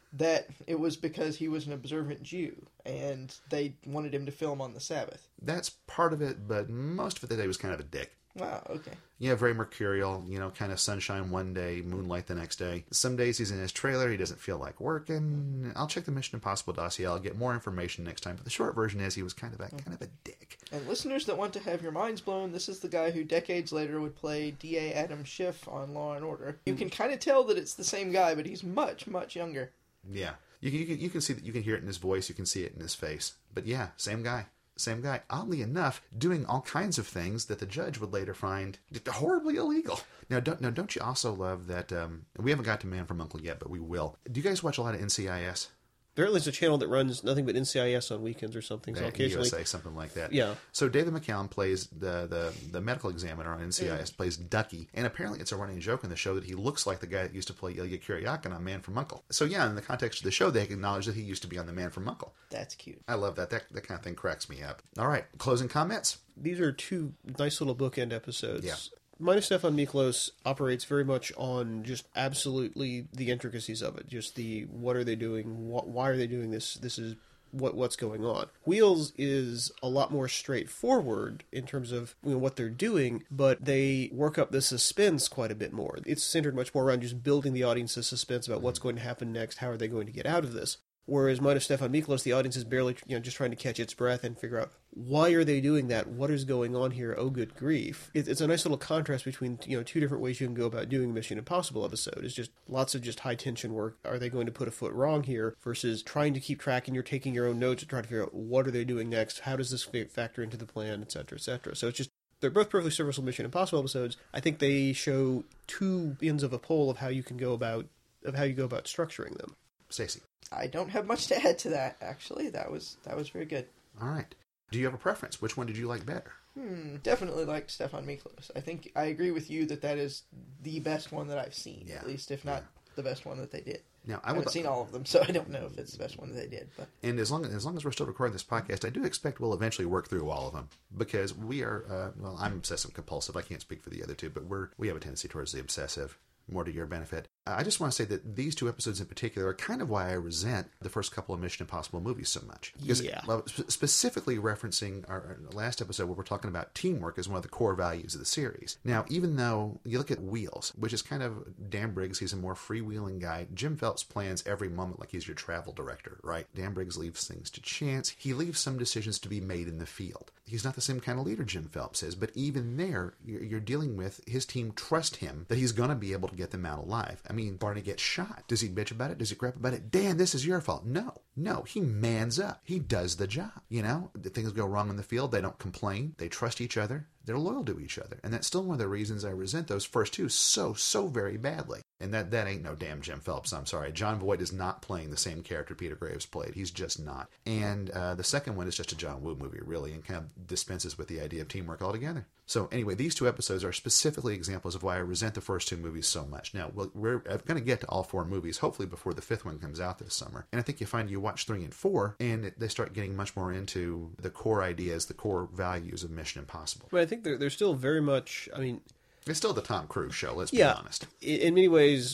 that it was because he was an observant Jew and they wanted him to film on the Sabbath. That's part of it, but most of it that he was kind of a dick. Wow, okay. Yeah, very mercurial, kind of sunshine one day, moonlight the next day. Some days he's in his trailer, he doesn't feel like working. I'll check the Mission Impossible dossier, I'll get more information next time. But the short version is he was kind of a dick. And listeners that want to have your minds blown, this is the guy who decades later would play D.A. Adam Schiff on Law & Order. You can kind of tell that it's the same guy, but he's much, much younger. Yeah. You can see that, you can hear it in his voice, you can see it in his face. But yeah, same guy. Same guy, oddly enough, doing all kinds of things that the judge would later find horribly illegal. Now, don't you also love that, we haven't got to Man from U.N.C.L.E. yet, but we will. Do you guys watch a lot of NCIS? There is a channel that runs nothing but NCIS on weekends or something. So occasionally, USA, something like that. Yeah. So David McCallum plays the medical examiner on NCIS, plays Ducky, and apparently it's a running joke in the show that he looks like the guy that used to play Ilya Kuryakin on Man from U.N.C.L.E. So yeah, in the context of the show, they acknowledge that he used to be on the Man from U.N.C.L.E. That's cute. I love that. That kind of thing cracks me up. All right, closing comments? These are two nice little bookend episodes. Yeah. Minus Stefan Miklos operates very much on just absolutely the intricacies of it. Just the what are they doing? Why are they doing this? This is what's going on. Wheels is a lot more straightforward in terms of what they're doing, but they work up the suspense quite a bit more. It's centered much more around just building the audience's suspense about what's going to happen next. How are they going to get out of this? Whereas Minus Stefan Miklos, the audience is barely, just trying to catch its breath and figure out why are they doing that? What is going on here? Oh, good grief! It's a nice little contrast between two different ways you can go about doing a Mission Impossible episode. It's just lots of just high tension work. Are they going to put a foot wrong here? Versus trying to keep track and you're taking your own notes to try to figure out what are they doing next? How does this factor into the plan, etc., etc. So it's just. They're both perfectly serviceable Mission Impossible episodes. I think they show two ends of a pole of how you can go about structuring them. Stacey. I don't have much to add to that, actually. That was very good. All right. Do you have a preference? Which one did you like better? Definitely like Stefan Miklos. I think I agree with you that is the best one that I've seen, at least, if not the best one that they did. Now, I haven't seen all of them, so I don't know if it's the best one that they did. But and as long as we're still recording this podcast, I do expect we'll eventually work through all of them because we are. I'm obsessive compulsive. I can't speak for the other two, but we have a tendency towards the obsessive. More to your benefit. I just want to say that these two episodes in particular are kind of why I resent the first couple of Mission Impossible movies so much. Because, specifically referencing our last episode where we're talking about teamwork as one of the core values of the series. Now, even though you look at Wheels, which is kind of Dan Briggs, he's a more freewheeling guy. Jim Phelps plans every moment like he's your travel director, right? Dan Briggs leaves things to chance. He leaves some decisions to be made in the field. He's not the same kind of leader Jim Phelps is, but even there, you're dealing with his team trust him that he's going to be able to get them out alive. I mean, Barney gets shot. Does he bitch about it? Does he crap about it? Dan, this is your fault. No, he mans up. He does the job. The things go wrong in the field. They don't complain. They trust each other. They're loyal to each other. And that's still one of the reasons I resent those first two so very badly. And that ain't no damn Jim Phelps. I'm sorry. John Voight is not playing the same character Peter Graves played. He's just not. And the second one is just a John Woo movie, really, and kind of dispenses with the idea of teamwork altogether. So anyway, these two episodes are specifically examples of why I resent the first two movies so much. Now, we're going to get to all four movies, hopefully before the fifth one comes out this summer. And I think you find you watch 3 and 4, and they start getting much more into the core ideas, the core values of Mission Impossible. But I think they're still very much, it's still the Tom Cruise show, let's be honest. In many ways,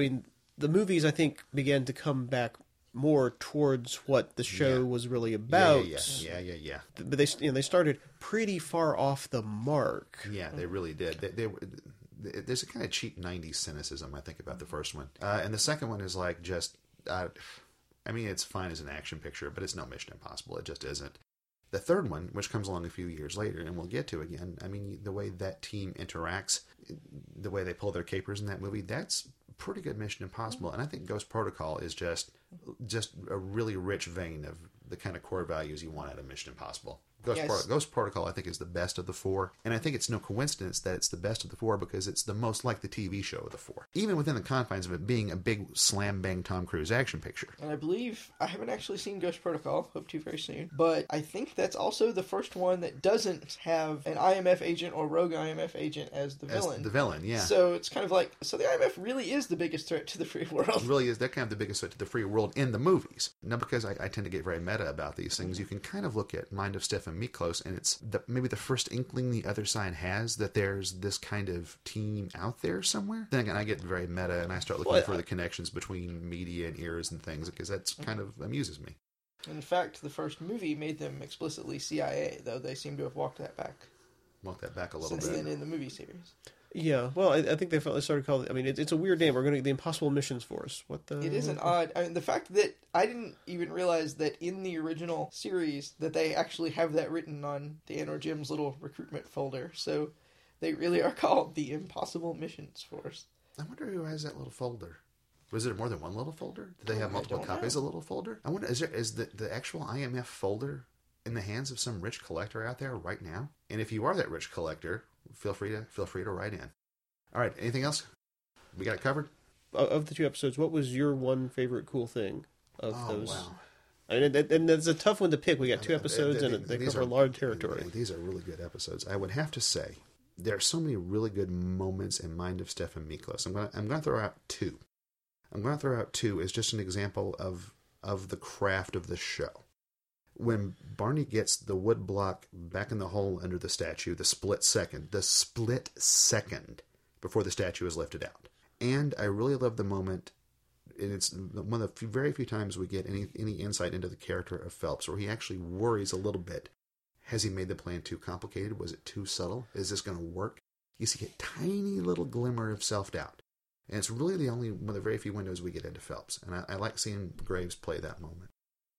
the movies, I think, began to come back more towards what the show was really about. Yeah. But they started pretty far off the mark. Yeah, they really did. There's a kind of cheap 90s cynicism, I think, about the first one. And the second one is like just... it's fine as an action picture, but it's no Mission Impossible. It just isn't. The third one, which comes along a few years later, and we'll get to again, the way that team interacts, the way they pull their capers in that movie, that's pretty good Mission Impossible. And I think Ghost Protocol is just a really rich vein of the kind of core values you want out of Mission Impossible. Ghost Protocol, I think, is the best of the four. And I think it's no coincidence that it's the best of the four because it's the most like the TV show of the four. Even within the confines of it being a big slam-bang Tom Cruise action picture. And I believe, I haven't actually seen Ghost Protocol, hope to very soon, but I think that's also the first one that doesn't have an IMF agent or rogue IMF agent as the villain. The villain, yeah. So it's kind of like, the IMF really is the biggest threat to the free world. It really is. They're kind of the biggest threat to the free world in the movies. Now, because I tend to get very meta about these things, you can kind of look at Mind of Stefan Stefan Miklos, and it's maybe the first inkling the other side has that there's this kind of team out there somewhere. Then again, I get very meta, and I start looking for the connections between media and ears and things, because that's kind of amuses me. In fact, the first movie made them explicitly CIA, though they seem to have walked that back. Walk that back a little since bit. then in the movie series. Yeah, well, I think they started calling it. I mean, it's a weird name. We're going to get the Impossible Missions Force. What the? It is an odd. I mean, the fact that I didn't even realize that in the original series that they actually have that written on Dan or Jim's little recruitment folder. So they really are called the Impossible Missions Force. I wonder who has that little folder. Was it more than one little folder? Do they have multiple copies of a little folder? I wonder, is the actual IMF folder in the hands of some rich collector out there right now? And if you are that rich collector, feel free to write in. All right, anything else? We got it covered? Of the 2 episodes, what was your one favorite cool thing of those? Wow. I mean, and that's a tough one to pick. We got 2 episodes, and they cover a large territory. These are really good episodes. I would have to say, there are so many really good moments in Mind of Stefan Miklos. I'm going to throw out 2. I'm going to throw out 2 as just an example of the craft of the show. When Barney gets the wood block back in the hole under the statue, the split second before the statue is lifted out. And I really love the moment, and it's one of the very few times we get any insight into the character of Phelps, where he actually worries a little bit. Has he made the plan too complicated? Was it too subtle? Is this going to work? You see a tiny little glimmer of self-doubt. And it's really one of the very few windows we get into Phelps. And I like seeing Graves play that moment.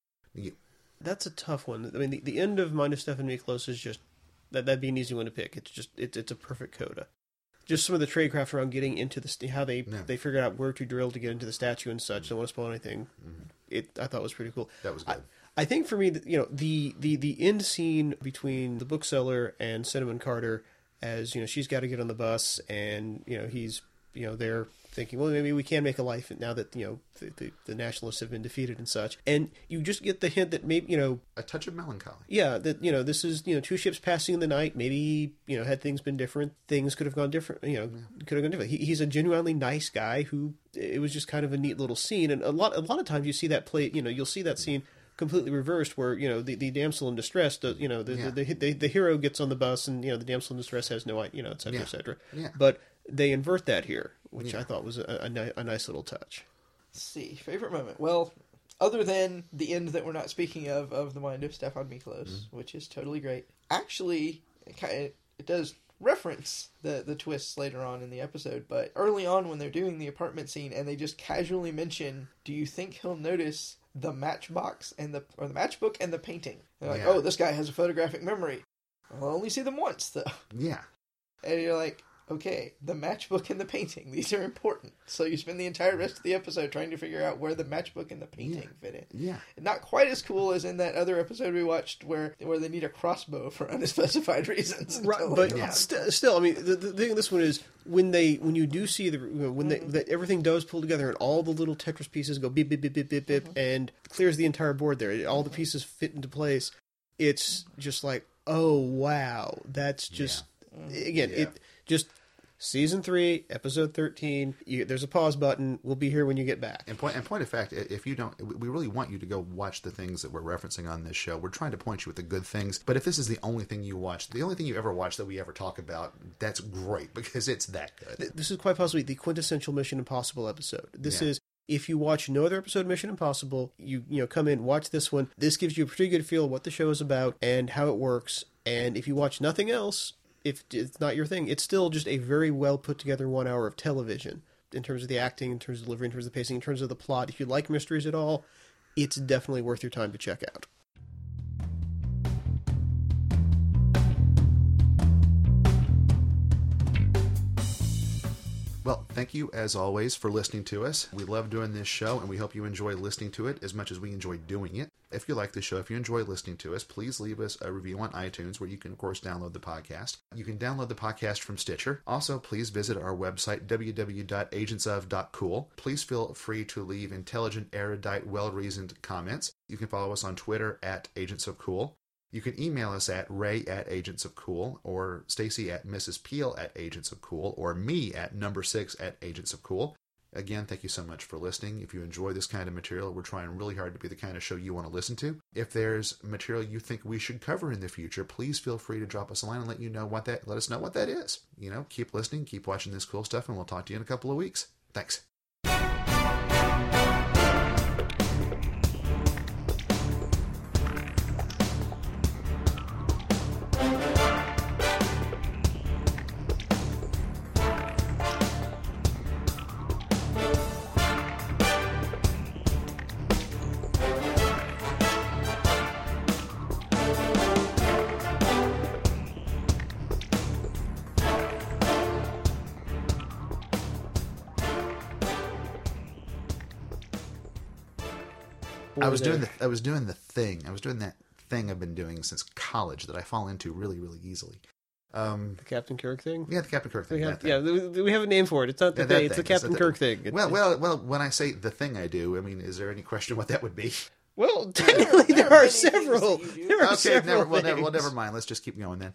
That's a tough one. I mean, the end of Mind of Stefan Miklos is just that'd be an easy one to pick. It's a perfect coda. Just some of the tradecraft around getting into how they figured out where to drill to get into the statue and such. Don't want to spoil anything. I thought was pretty cool. That was good. I think for me, the end scene between the bookseller and Cinnamon Carter, as she's got to get on the bus, and he's they're thinking, well, maybe we can make a life now that the nationalists have been defeated and such, and you just get the hint that maybe a touch of melancholy. Yeah, that this is 2 ships passing in the night. Maybe had things been different, things could have gone different. Could have gone different. He's a genuinely nice guy who it was just kind of a neat little scene, and a lot of times you see that play. You'll see that scene completely reversed, where the damsel in distress, the hero gets on the bus, and the damsel in distress has no, et cetera, et cetera. Yeah. But they invert that here, which I thought was a nice little touch. Let's see, favorite moment. Well, other than the end that we're not speaking of the Mind of Stefan Miklos, which is totally great. Actually, it does reference the twists later on in the episode, but early on when they're doing the apartment scene and they just casually mention, do you think he'll notice the matchbox or the matchbook and the painting? They're like, oh, this guy has a photographic memory. I'll only see them once, though. Yeah. And you're like, okay, the matchbook and the painting, these are important. So you spend the entire rest of the episode trying to figure out where the matchbook and the painting fit in. Yeah. Not quite as cool as in that other episode we watched where they need a crossbow for unspecified reasons. Right, but still, I mean, the thing of this one is when you do see that everything does pull together and all the little Tetris pieces go beep, beep, beep, beep, beep, beep, and clears the entire board there. All the pieces fit into place. It's just like, oh, wow. That's just, it just... Season 3, Episode 13. There's a pause button. We'll be here when you get back. And point of fact, if you don't, we really want you to go watch the things that we're referencing on this show. We're trying to point you with the good things. But if this is the only thing you watch, the only thing you ever watch that we ever talk about, that's great because it's that good. This is quite possibly the quintessential Mission Impossible episode. This is, if you watch no other episode of Mission Impossible, you come in, watch this one. This gives you a pretty good feel of what the show is about and how it works. And if you watch nothing else, if it's not your thing, it's still just a very well put together 1 hour of television in terms of the acting, in terms of delivery, in terms of the pacing, in terms of the plot. If you like mysteries at all, it's definitely worth your time to check out. Well, thank you, as always, for listening to us. We love doing this show, and we hope you enjoy listening to it as much as we enjoy doing it. If you like the show, if you enjoy listening to us, please leave us a review on iTunes, where you can, of course, download the podcast. You can download the podcast from Stitcher. Also, please visit our website, www.agentsof.cool. Please feel free to leave intelligent, erudite, well-reasoned comments. You can follow us on Twitter @agentsofcool. You can email us at ray@agentsofcool, or Stacy at Mrs. Peel @agentsofcool, or me at number 6 @agentsofcool. Again, thank you so much for listening. If you enjoy this kind of material, we're trying really hard to be the kind of show you want to listen to. If there's material you think we should cover in the future, please feel free to drop us a line and let us know what that is. Keep listening, keep watching this cool stuff, and we'll talk to you in a couple of weeks. Thanks. I was doing that thing I've been doing since college that I fall into really, really easily. The Captain Kirk thing? Yeah, the Captain Kirk thing. We have a name for it. It's not the thing. It's the Captain Kirk thing. Well, when I say the thing I do, I mean, is there any question what that would be? Well, technically, there are several. There are several well, never mind. Let's just keep going then.